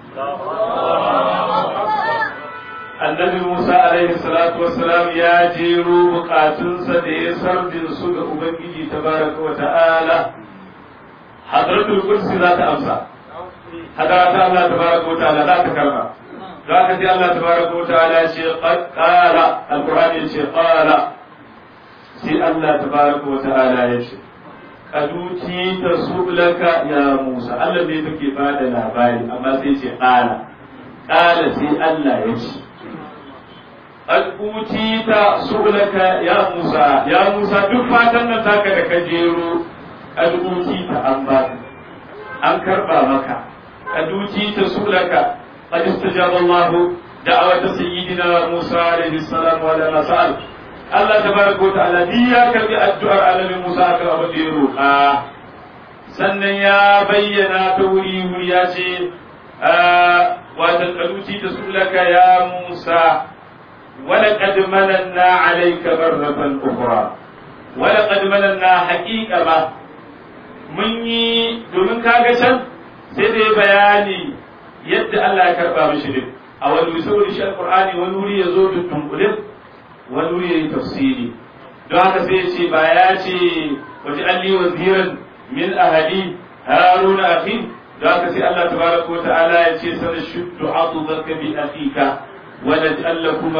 annabi Musa alaihi salatu wassalam ya jero bukatunsa da ya sardin su ga Ubangiji tabaraka wa ta'ala. Hadratul Qudsi za ta amsa, hadarata Allah tabaraka wa ta'ala za ta karba. Za ka ji Allah tabaraka wa ta'ala ce qala, Al-Qur'ani ya ce qala, sai Allah tabaraka wa ta'ala ya ce kaduti ta sulaka ya Musa. Allah ne take bada labari amma sai ce qala, qala sai Allah ya ce قد أوتيت سؤلك يا موسى يا موسى duk fatan nan taka da ka jero قد أوتيت an baka an karba maka قد أوتيت سؤلك قد استجاب الله دعوة سيدنا موسى عليه السلام وعلى ما سأل الله تبارك وتعالى ya karbi addu'ar annabi Musa kan abin da ya roƙa sannan ya bayyana ta wuri wuri ya ce wa qad أوتيت سؤلك ya Musa ولقد مننا عليك مرة أخرى ولقد مننا حقيقة ما مني domin kaga can sai da bayani yadda Allah ya karba mishi din a wani sauri shi alqur'ani wani wuri yazo da tumbulin wani wuri yayi tafsiri don haka sai ya ce ba ya ce waje alli waziran min ahli haruna akhi don haka sai Allah tabaraka wa ta'ala ya ce sanashuddu adudaka bi akhika ونجعل لكما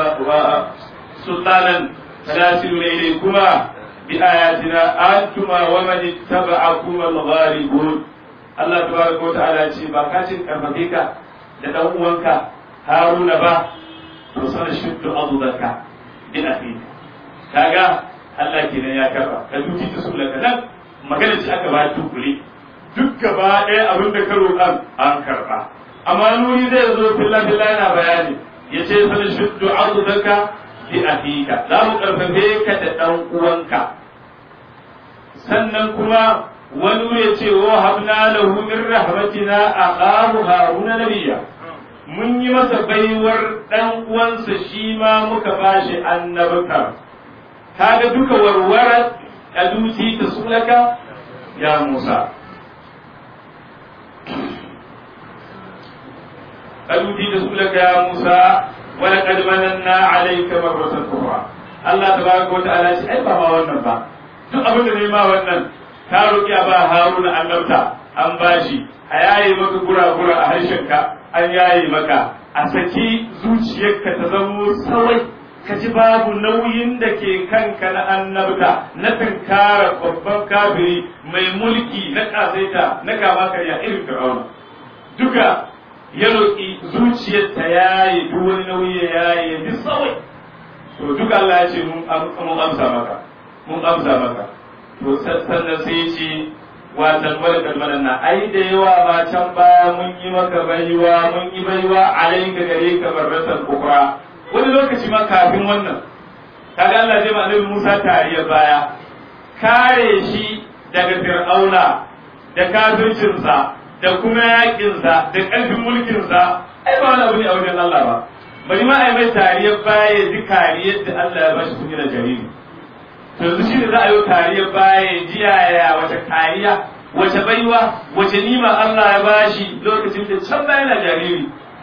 سلطانا تناسلون إليكما بآياتنا أنتما ومن اتبعكما الغالبون الله تبارك وتعالى يقول باكاتين كرفتيك لدوانك هارون با وسنشد عضدك بأخيك كاغا الله كنا يا كرا كدوتي تسولك نان magana ce aka ba tukuri duk gaba ɗaya abin da ka roƙa an karɓa amma nuri zai zo filla filla yana bayani ya ce sani shuddu ardaka bi akhika za mu karfafe ka da dan uwanka sannan kuma wani ya ce wa habna lahu min rahmatina aqahu haruna nabiyya mun yi masa baiwar dan uwansa shi ma muka bashi annabta kaga duka warwara aduti ta sulaka ya Musa ألوتي رسولك يا موسى ولقد مننا عليك مرة أخرى الله تبارك وتعالى أي بابا wannan ba duk abin da ne ma wannan ka roki a ba Haruna annabta an bashi a yayi maka gura-gura a harshenka an yayi maka a saki zuciyarka ta zamo sawai ka ji babu nauyin da ke kanka na annabta na tunkara babban kafiri mai mulki na kasaita na kama karya irin Fir'auna duka ya roƙi zuciyarta ya yi duk wani nauyi ya yi ya ji tsawai to duk Allah ya ce mun amsa maka mun amsa maka to sannan sai ce watan wani kalmanan na ai da yawa ma can baya mun yi maka baiwa mun yi baiwa alaika gare ka barratan ukra wani lokaci ma kafin wannan kaga Allah zai ma annabi Musa tariya baya kare shi daga Fir'auna da kafircinsa da kuma yakinsa da ƙarfin mulkinsa ai ba wani abu ne a wajen Allah ba bari ma ai mai tariyar baya ji kariyar da Allah ya bashi tun yana jariri to yanzu shi ne za a yi tariyar baya ji yaya wace kariya wace baiwa wace nima Allah ya bashi lokacin da can baya yana jariri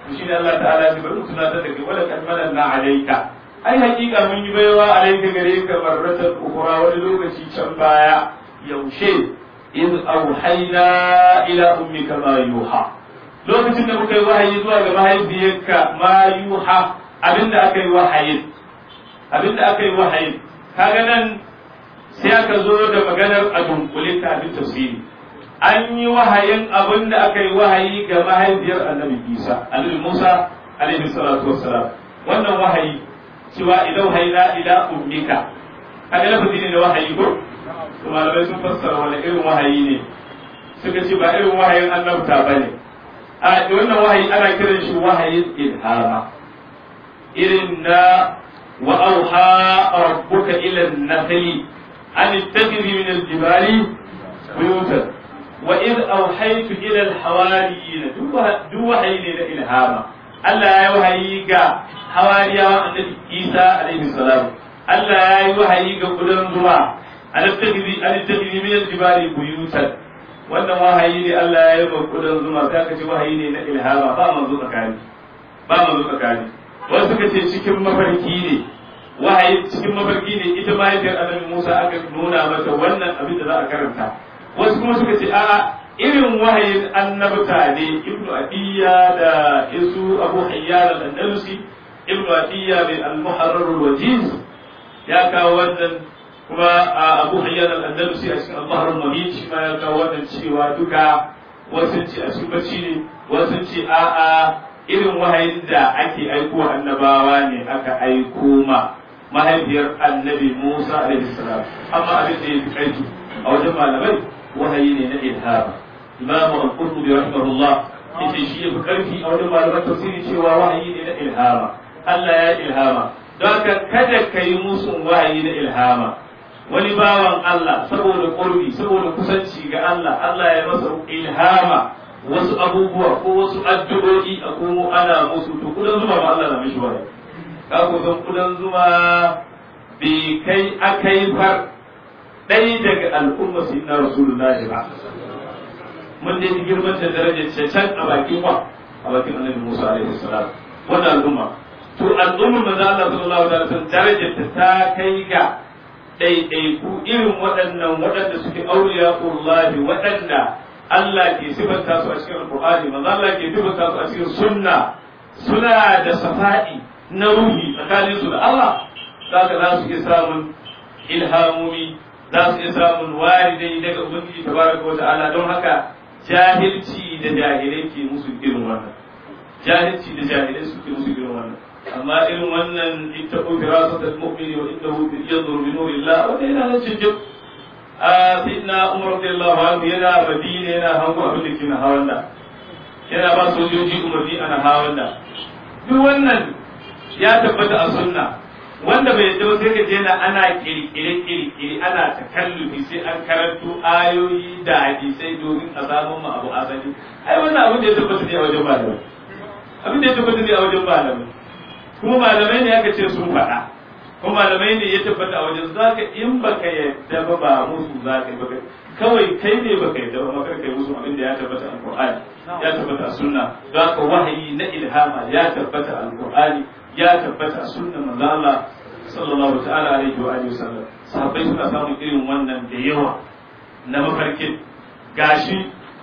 shi ne Allah ta'ala ya bari tunatar da kai wala kalmanan na alayka ai hakika mun yi baiwa alayka gare ka marratan ukhra wani lokaci can baya yaushe in auhayna ila ummika ma yuha lokacin da muka yi wahayi zuwa ga mahaifiyarka ma yuha abinda aka yi wahayin abinda aka yi wahayin kaga nan sai aka zo da maganar a dunkule kafin tafsiri an yi wahayin abin da aka yi wahayi ga mahaifiyar annabi Isa annabi Musa alaihi salatu wassalam wannan wahayi cewa idan haina ila ummika kaga lafazi ne da wahayi ko to malamai sun fassara wani irin wahayi ne suka ce ba irin wahayin annabta bane a wannan wahayi ana kiran shi wahayin ilhama irin na wa auha rabbuka ila an-nakhli an ittakhidhi min al-jibali buyutan wa idh awhaytu ila al-hawariyina duk wahayi ne da ilhama Allah ya wahayi ga hawariyawan annabi Isa alaihi salam Allah ya yi wahayi ga kudan zuwa an ittakhidhi an ittakhidhi min al-jibali buyutan wannan wahayi ne Allah ya yi ga kudan zuwa sai ka ce wahayi ne na ilhama ba manzo tsakani ba manzo tsakani wasu suka ce cikin mafarki ne wahayi cikin mafarki ne ita mahaifiyar annabi Musa aka nuna mata wannan abin da za a karanta wasu kuma suka ce a'a irin wahayin annabta ne ibnu Atiyya da isu Abu Hayyan al-Andalusi ibnu Atiyya bin al-Muharrar al-Wajiz ya kawo wannan kuma Abu Hayyan al-Andalusi a cikin al-Bahr al-Muhit shi ma ya kawo wannan cewa duka wasu ce a shi bacci ne wasu ce a'a irin wahayin da ake aiko annabawa ne aka aiko ma mahaifiyar annabi Musa alaihi salam amma abin da ya fi aiki a wajen malamai wahayi ne na ilhama imam al-qurtubi rahimahullah yace shi ya fi karfi a wajen malaman tafsiri cewa wahayi ne na ilhama Allah ya ilhama don ka kada ka yi musun wahayi na ilhama wani bawan Allah saboda qurbi saboda kusanci ga Allah Allah ya masa ilhama wasu abubuwa ko wasu addu'o'i a komo ana musu to kudan zuma ba Allah na mishi wahayi ka ko san kudan zuma bai kai akai far ɗaya daga al'umma sayyidina rasulullahi ba mun dai girman da darajar can a bakin wa a bakin annabi Musa alaihi salam wannan al'umma to al'ummar manzo Allah sallallahu alaihi wasallam darajar ta kai ga ɗaiɗaiku irin waɗannan waɗanda suke auliyaullahi waɗanda Allah ke sifanta su a cikin alqur'ani manzo Allah ke sifanta su a cikin sunna suna da safa'i na ruhi tsakanin su da Allah zaka za su iya samun ilhamomi za su iya samun waridai daga ubangiji tabaraka wa ta'ala don haka jahilci da jahilai ke musu irin wannan jahilci da jahilai suke musu irin wannan amma irin wannan ittaqu firasatal mu'mini wa innahu yanzuru bi nurillah wa yana nan cikin a sayyidina Umar radiyallahu anhu yana Madina yana hango abin da ke na hawan da yana ba sojoji umarni ana hawan da duk wannan ya tabbata a sunna wanda bai yadda sai ka je na ana kirkire kirkire ana takallufi sai an karanto ayoyi da hadisai domin a samu mu abu asali ai wannan abin da ya tabbata ne a wajen malamai abin da ya tabbata ne a wajen malamai kuma malamai ne aka ce sun faɗa kuma malamai ne ya tabbata a wajen zaka in baka yadda ba ba musu zaka yi baka kawai kai ne baka yadda ba maka kai musu abin da ya tabbata a Qur'ani ya tabbata a sunna zaka wahayi na ilhama ya tabbata a Qur'ani ya tabbata a sunnan manzo Allah sallallahu ta'ala alaihi wa alihi wasallam sahabbai suka samu irin wannan da yawa na mafarkin gashi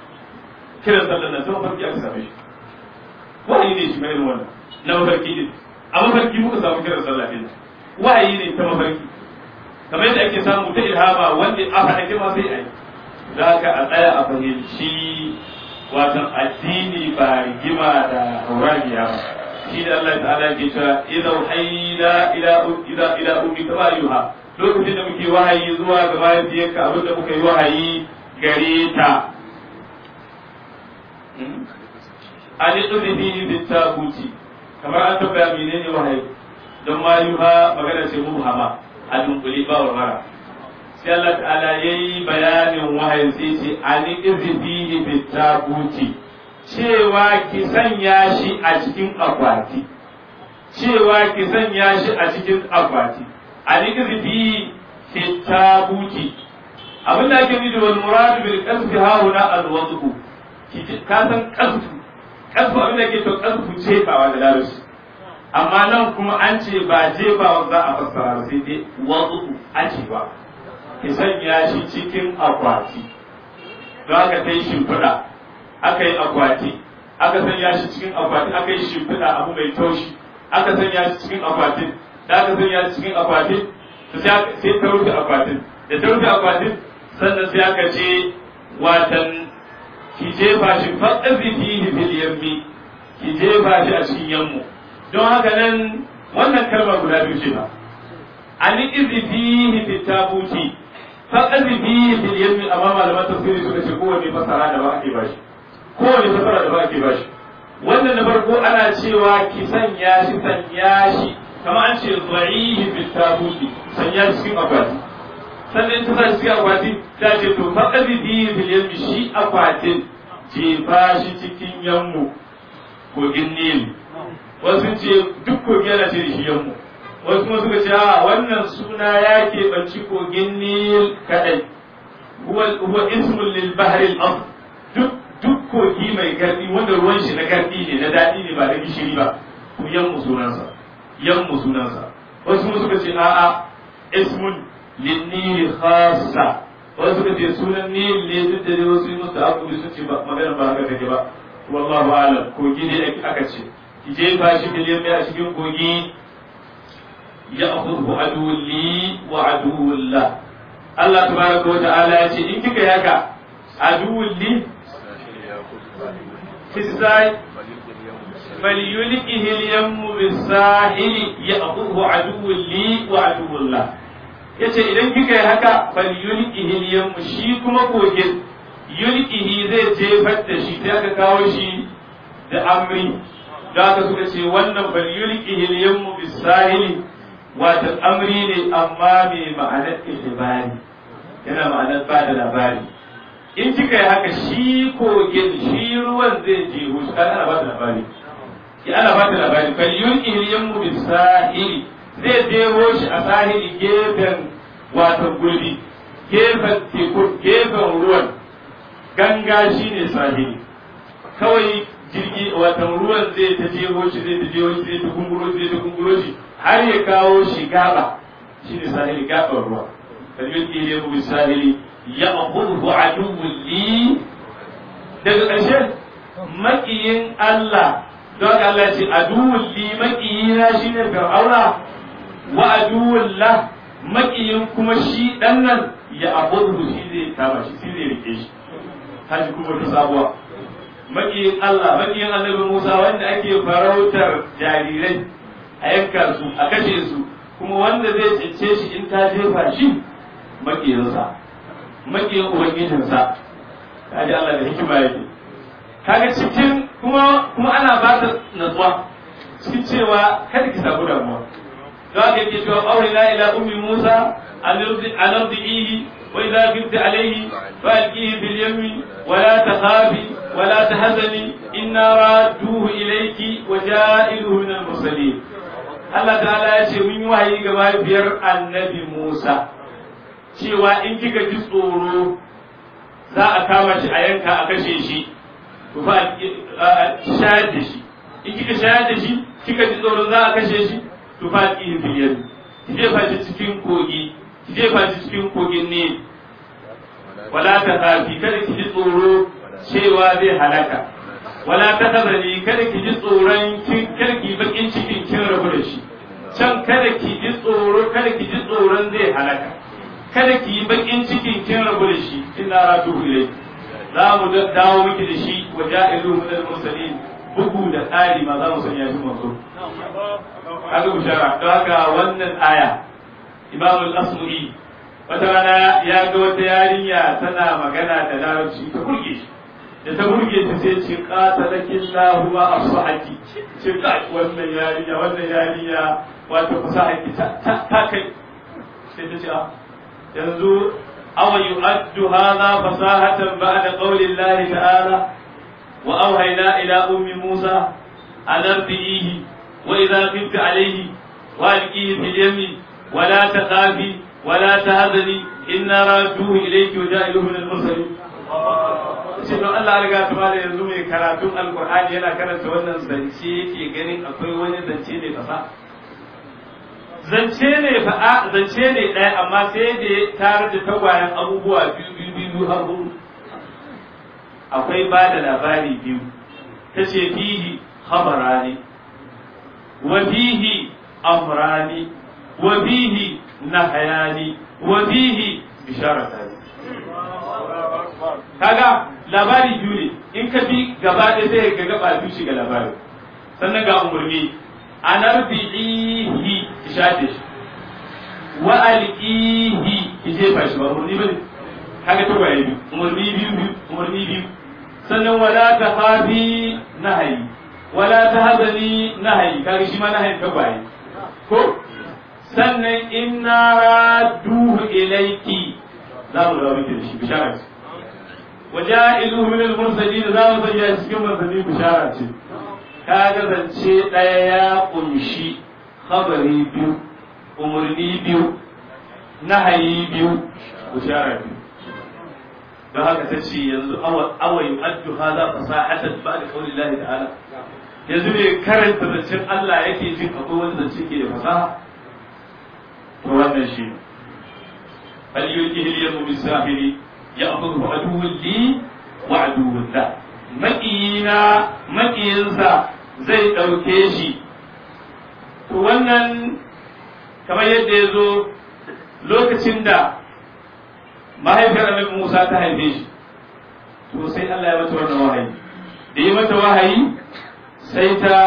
kiran sallar nan ta mafarki aka same shi wahayi ne shi mai irin wannan na mafarki ne a mafarki muka samu kiran sallah din wahayi ne ta mafarki kamar yadda ake samu ta ilhama wanda a faɗa ma sai ai da haka a tsaya a fahimci watan addini ba rigima da hauragiya ba shi da Allah ta'ala ke cewa idan hayla ila ila ila ummi tabayuha lokacin da muke wahayi zuwa ga mahaifiyarka abin da muka yi wahayi gare ta an yi tsirrihi bin tabuti kamar an tabbaya menene wahayi don mayuha magana ce mubhama a dunkule ba wa mara sai Allah ta'ala yayi bayanin wahayi sai ce an yi tsirrihi bin tabuti cewa ki sanya shi a cikin akwati cewa ki sanya shi a cikin akwati al-qizfi fi tabuti abin da ake nufi wal murad bil qazfi hauna al-wad'u ka san qazfu kasfu abin da ke to kasfu jefawa da larabci amma nan kuma an ce ba jefawa za a fassara sai dai wazu ajiwa ki sanya shi cikin akwati don haka ta yi shimfiɗa aka yi akwati aka sanya shi cikin akwati aka yi shimfiɗa abu mai taushi aka sanya shi cikin akwatin da aka sanya shi cikin akwatin sai ta rufe akwatin da ta rufe akwatin sannan sai aka ce watan ki jefa shi faɗaɗi fihi fil yammi ki jefa shi a cikin yammu don haka nan wannan kalmar guda biyu ce ba ani izi fihi fit tabuti faɗaɗi fihi fil yammi amma malaman tafsiri suka ce kowanne fasara da ba ake bashi kowanne fasara da ba ake bashi wannan na farko ana cewa ki sanya shi sanya shi kamar an ce dha'ihi fit tabuti sanya shi cikin akwati sannan ta sa cikin akwati ta ce to faɗaɗi fihi fil yammi shi akwatin jefa shi cikin yammu kogin nil wasu ce duk kogi yana ce da shi yammu wasu kuma suka ce a wannan suna ya keɓanci kogin nil kaɗai huwa ismun lil bahri al duk duk kogi mai gardi wanda ruwan shi na gardi ne na daɗi ne ba na gishiri ba to yammu sunansa yammu sunansa wasu kuma suka ce a'a ismun lin nil khassa wasu suka ce sunan nil ne duk da wasu yi musu abu sun ce magana ba haka take ba wallahu alam kogi ne aka ce ki je ba shi biliyan mai a cikin kogi ya akhudhu aduwwun li wa aduwwun la Allah tabaraka wa ta'ala ya ce in kika yaka aduwwun li fisai falyulqihi al-yammu bis-sahili ya'khudhu aduwwun li wa aduwwun la yace idan kika yi haka falyulqihi al-yammu shi kuma kogin yulqihi zai jefar da shi sai aka kawo shi da amri da aka suka ce wannan bal yulqihi al-yammu bis-sahili wato amri ne amma mai ma'anar itibari yana ma'anar ba da labari in kika yi haka shi kogin shi ruwan zai je shi kan ana ba da labari ki ana ba da labari bal yulqihi al-yammu bis-sahili zai jeho shi a sahili gefen wato gulbi gefen teku gefen ruwan ganga shi ne sahili kawai jirgi watan ruwan zai ta jeho shi zai ta jeho shi zai ta kumburo zai ta kumburo shi har ya kawo shi gaba shi ne sahili gaban ruwa kalmin ile mu sahili ya akhudhu aduwwun li daga ƙarshe makiyin Allah don Allah ce aduwwun li makiyina shine fir'auna wa aduwwun la makiyin kuma shi dan nan ya akhudhu shi zai kama shi shi zai rike shi haji kuma ta sabuwa makiyin Allah makiyin annabi Musa wanda ake farautar jarirai a yanka su a kashe su kuma wanda zai cece shi in ta jefa shi makiyinsa makiyin ubangijinsa kaji Allah da hikima yake kaga cikin kuma kuma ana ba ta natsuwa cikin cewa kada ki samu damuwa don haka yake cewa aurina ila ummi Musa al-ardihi وإذا كنت عليه فألقيه في اليم ولا تخافي ولا تحزني إنا رادوه إليك وجائله من المرسلين Allah ta'ala ya ce mun yi wahayi ga mahaifiyar annabi Musa cewa in kika ji tsoro za a kama shi a yanka a kashe shi to fa shayar da shi in kika shayar da shi kika ji tsoro za a kashe shi to fa ki filiyar ki jefa shi cikin kogi ki jefa shi cikin kogin ne wala ta khafi kada ki ji tsoro cewa zai halaka wala ta hazani kada ki ji tsoron kin karki bakin cikin kin rabu da shi can kada ki ji tsoro kada ki ji tsoron zai halaka kada ki yi bakin cikin kin rabu da shi inna ratuhu ilayhi za mu dawo miki da shi wa ja'ilu min al-mursalin bugu da tsari ma za mu sanya shi manzo kaga bishara don haka wannan aya Imam al-Asmu'i wata rana ya ga wata yarinya tana magana da larabci ta burge shi da ta burge ta sai ce qatalakin lahu wa asfahaki ce kai wannan yarinya wannan yarinya wato fasahaki ta ta kai sai ta ce yanzu aw yu'addu hadha fasahatan ba'da qawli Allah ta'ala wa awhayna ila ummi Musa an ardihi wa idha khifta alayhi wa alqihi fil yammi wa la taqafi ولا تهزني إنا رادوه إليك وجائله من المرسلين ce don Allah riga ta da yanzu mai karatun alkur'ani yana karanta wannan zance yake ganin akwai wani zance ne fasa zance ne fa zance ne ɗaya amma sai da ya tare da tagwayen abubuwa biyu biyu biyu har hudu akwai ba da labari biyu ta ce fihi khabarani wa fihi amrani wa fihi nahayani wa fihi bisharatani kaga labari biyu ne in ka bi gaba ɗaya sai ka gaba biyu shiga labari sannan ga umarni anarbi'ihi ishade shi wa alqihi ijefa shi ba umarni bane kaga to waye biyu umarni biyu biyu umarni biyu sannan wala tahabi nahyi wala tahzani nahyi kaga shi ma nahyi ta waye ko sannan inna raduhu ilayki za mu dawo miki da shi bishara ce waja'iluhu min al-mursalin za mu sanya cikin manzanni bishara ce kaga zance ɗaya ya kunshi khabari biyu umarni biyu nahayi biyu bishara biyu don haka ta ce yanzu awa yi addu hada fasahatan ba da kawai lillahi ta'ala yanzu ne karanta zancen Allah yake jin akwai wani zance ke da fasaha to wannan shi ne bal yulqihi al-yamu bis-sahili ya'khudhu aduwwun li wa aduwwun la maƙiyina maƙiyinsa zai ɗauke shi to wannan kamar yadda ya zo lokacin da mahaifiyar annabi Musa ta haife shi to sai Allah ya mata wannan wahayi da yi mata wahayi sai ta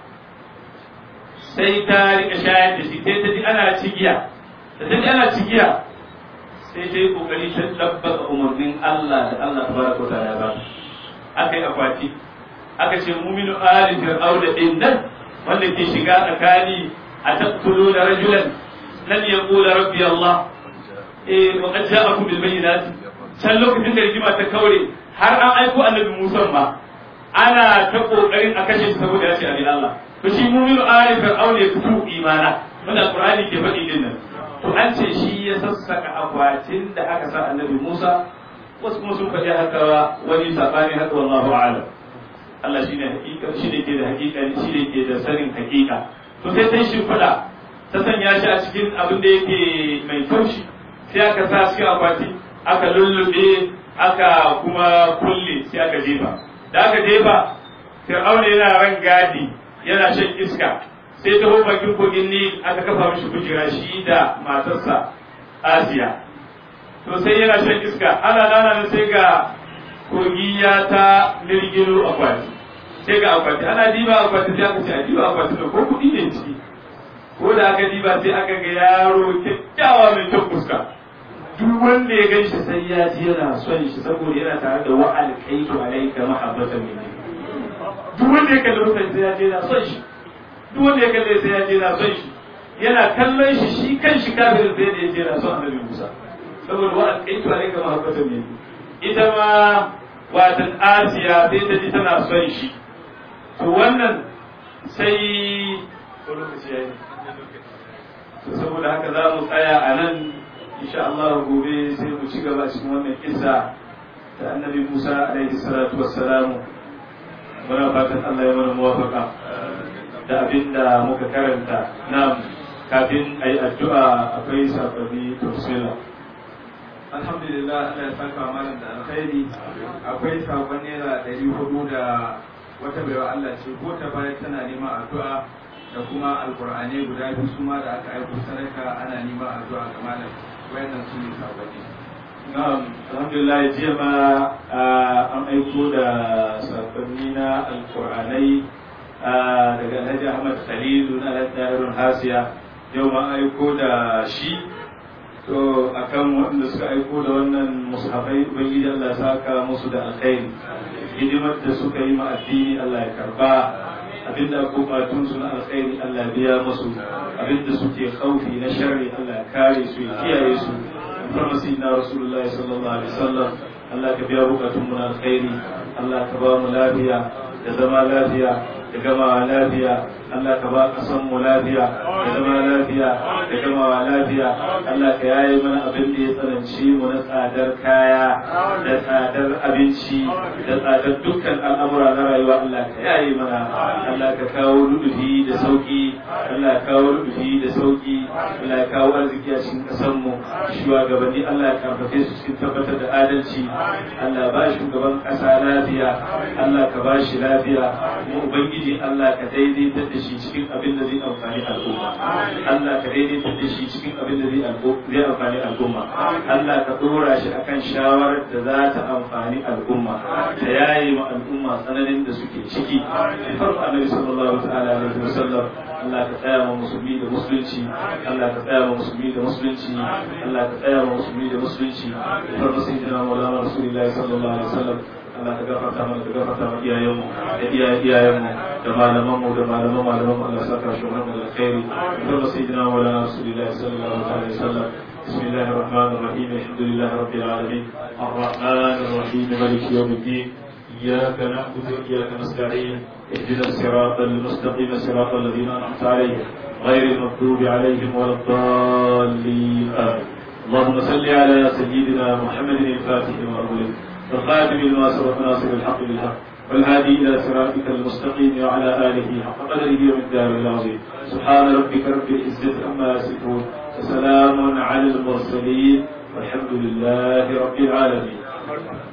sai ta rika shayar da shi sai ta ji ana cigiya da ta ji ana cigiya sai ta yi kokari ta tabbata umarnin Allah da Allah tabaraka wa ta'ala ya ba aka yi akwati aka ce muminu ali fir'auna din nan wanda ke shiga tsakani a taqtulu da rajulan lam yaqul rabbi Allah eh wa qad ja'akum bil bayyinat can lokacin da rigima ta kaure har an aiko annabi Musa ma ana ta kokarin a kashe shi saboda ya ce abin Allah to shi muminu ali fir'auna ya fito imana wanda Qur'ani ke faɗi din nan to an ce shi ya sassaka akwatin da aka sa annabi Musa wasu kuma sun faɗi haka wani saɓani haka wallahu a'lam Allah shine hakika shi ne ke da hakika shi ne ke da sanin hakika to sai sai shi fada ta sanya shi a cikin abin da yake mai taushi sai aka sa shi akwati aka lullube aka kuma kulle sai aka jefa da aka jefa Fir'auna yana ran gadi yana shan iska sai ta bakin kogin ni aka kafa mishi kujera shi da matarsa Asiya to sai yana shan iska ana nana sai ga kogi ya ta mirgino akwati sai ga akwati ana diba akwati sai aka ce a diba akwati da ko kudi ne ciki ko da aka diba sai aka ga yaro kyakkyawa mai kyan fuska duk wanda ya gan shi sai ya ji yana son shi saboda yana tare da wa'al kaitu alayka mahabbatan minni duk wanda ya kalli fuskar sai ya ji yana son shi duk wanda ya kalli sai ya ji yana son shi yana kallon shi shi kan shi kafirin sai da ya ji yana son annabi Musa saboda wa alƙaitu alayka mahabbatan min ita ma watan Asiya sai ta ji tana son shi to wannan sai ko lokaci yayi to saboda haka za mu tsaya a nan insha Allah gobe sai mu ci gaba cikin wannan kissa ta annabi Musa alaihi salatu wassalamu muna fatan Allah ya mana muwafaqa da abinda muka karanta na kafin ayi addu'a akwai sabani tafsila alhamdulillah Allah ya saka malam da alkhairi akwai sabon naira ɗari hudu da wata baiwa Allah ce ko ta bayan tana neman addu'a da kuma alqur'ani guda biyu su ma da aka aiko sadaka ana neman addu'a ga malam wayannan su ne sabani na'am alhamdulillah jiya ma an aiko da sabonni na alqur'anai daga Alhaji Ahmad Khalilu na Alhaji Hasiya yau ma aiko da shi to akan waɗanda suka aiko da wannan mushafai ubangiji Allah ya saka musu da alkhairi hidimar da suka yi ma addini Allah ya karba abinda bukatun su na alkhairi Allah ya biya musu abinda suke khaufi na sharri Allah ya kare su ya kiyaye su farmasi na Rasulullahi sallallahu alaihi wasallam Allah ka biya bukatun mu na alkhairi Allah ka ba mu lafiya da zama lafiya da gama lafiya Allah ka ba kasan mu lafiya da zama lafiya da gamawa lafiya Allah ka yaye mana abin da ya tsananci mu na tsadar kaya da tsadar abinci da tsadar dukkan al'amura na rayuwa Allah ka yaye mana Allah ka kawo ludufi da sauki Allah ka kawo ludufi da sauki Allah ka kawo arziki a cikin kasar mu shugabanni Allah ya karfafe su cikin tabbatar da adalci Allah ba shugaban kasa lafiya Allah ka ba shi lafiya kuma ubangiji Allah ka daidaita da shi cikin abin da zai amfani al'umma Allah ka daidaita da shi cikin abin da zai amfani al'umma Allah ka dora shi akan shawarar da za ta amfani al'umma ta yaye ma al'umma tsananin da suke ciki farko annabi sallallahu ta'ala alaihi wasallam Allah ka tsaya ma musulmi da musulunci Allah ka tsaya ma musulmi da musulunci Allah ka tsaya ma musulmi da musulunci farko sayyidina maulana rasulullahi sallallahu alaihi wasallam Allah ka gafarta mana ka gafarta ma iyayenmu da iyayen iyayenmu da malamanmu da malaman malamanmu Allah saka shi wannan da alkhairi farko sayyidina maulana rasulullahi sallallahu alaihi wasallam بسم الله الرحمن الرحيم الحمد لله رب العالمين الرحمن الرحيم مالك يوم الدين إياك نعبد وإياك نستعين اهدنا الصراط المستقيم صراط الذين أنعمت عليهم غير المغضوب عليهم ولا الضالين آمين اللهم صل على سيدنا محمد الفاتح لما أغلق والخاتم لما سبق ناصر الحق بالحق والهادي إلى صراطك المستقيم وعلى آله حق قدره ومقداره العظيم سبحان ربك رب العزة عما يصفون وسلام على المرسلين والحمد لله رب العالمين.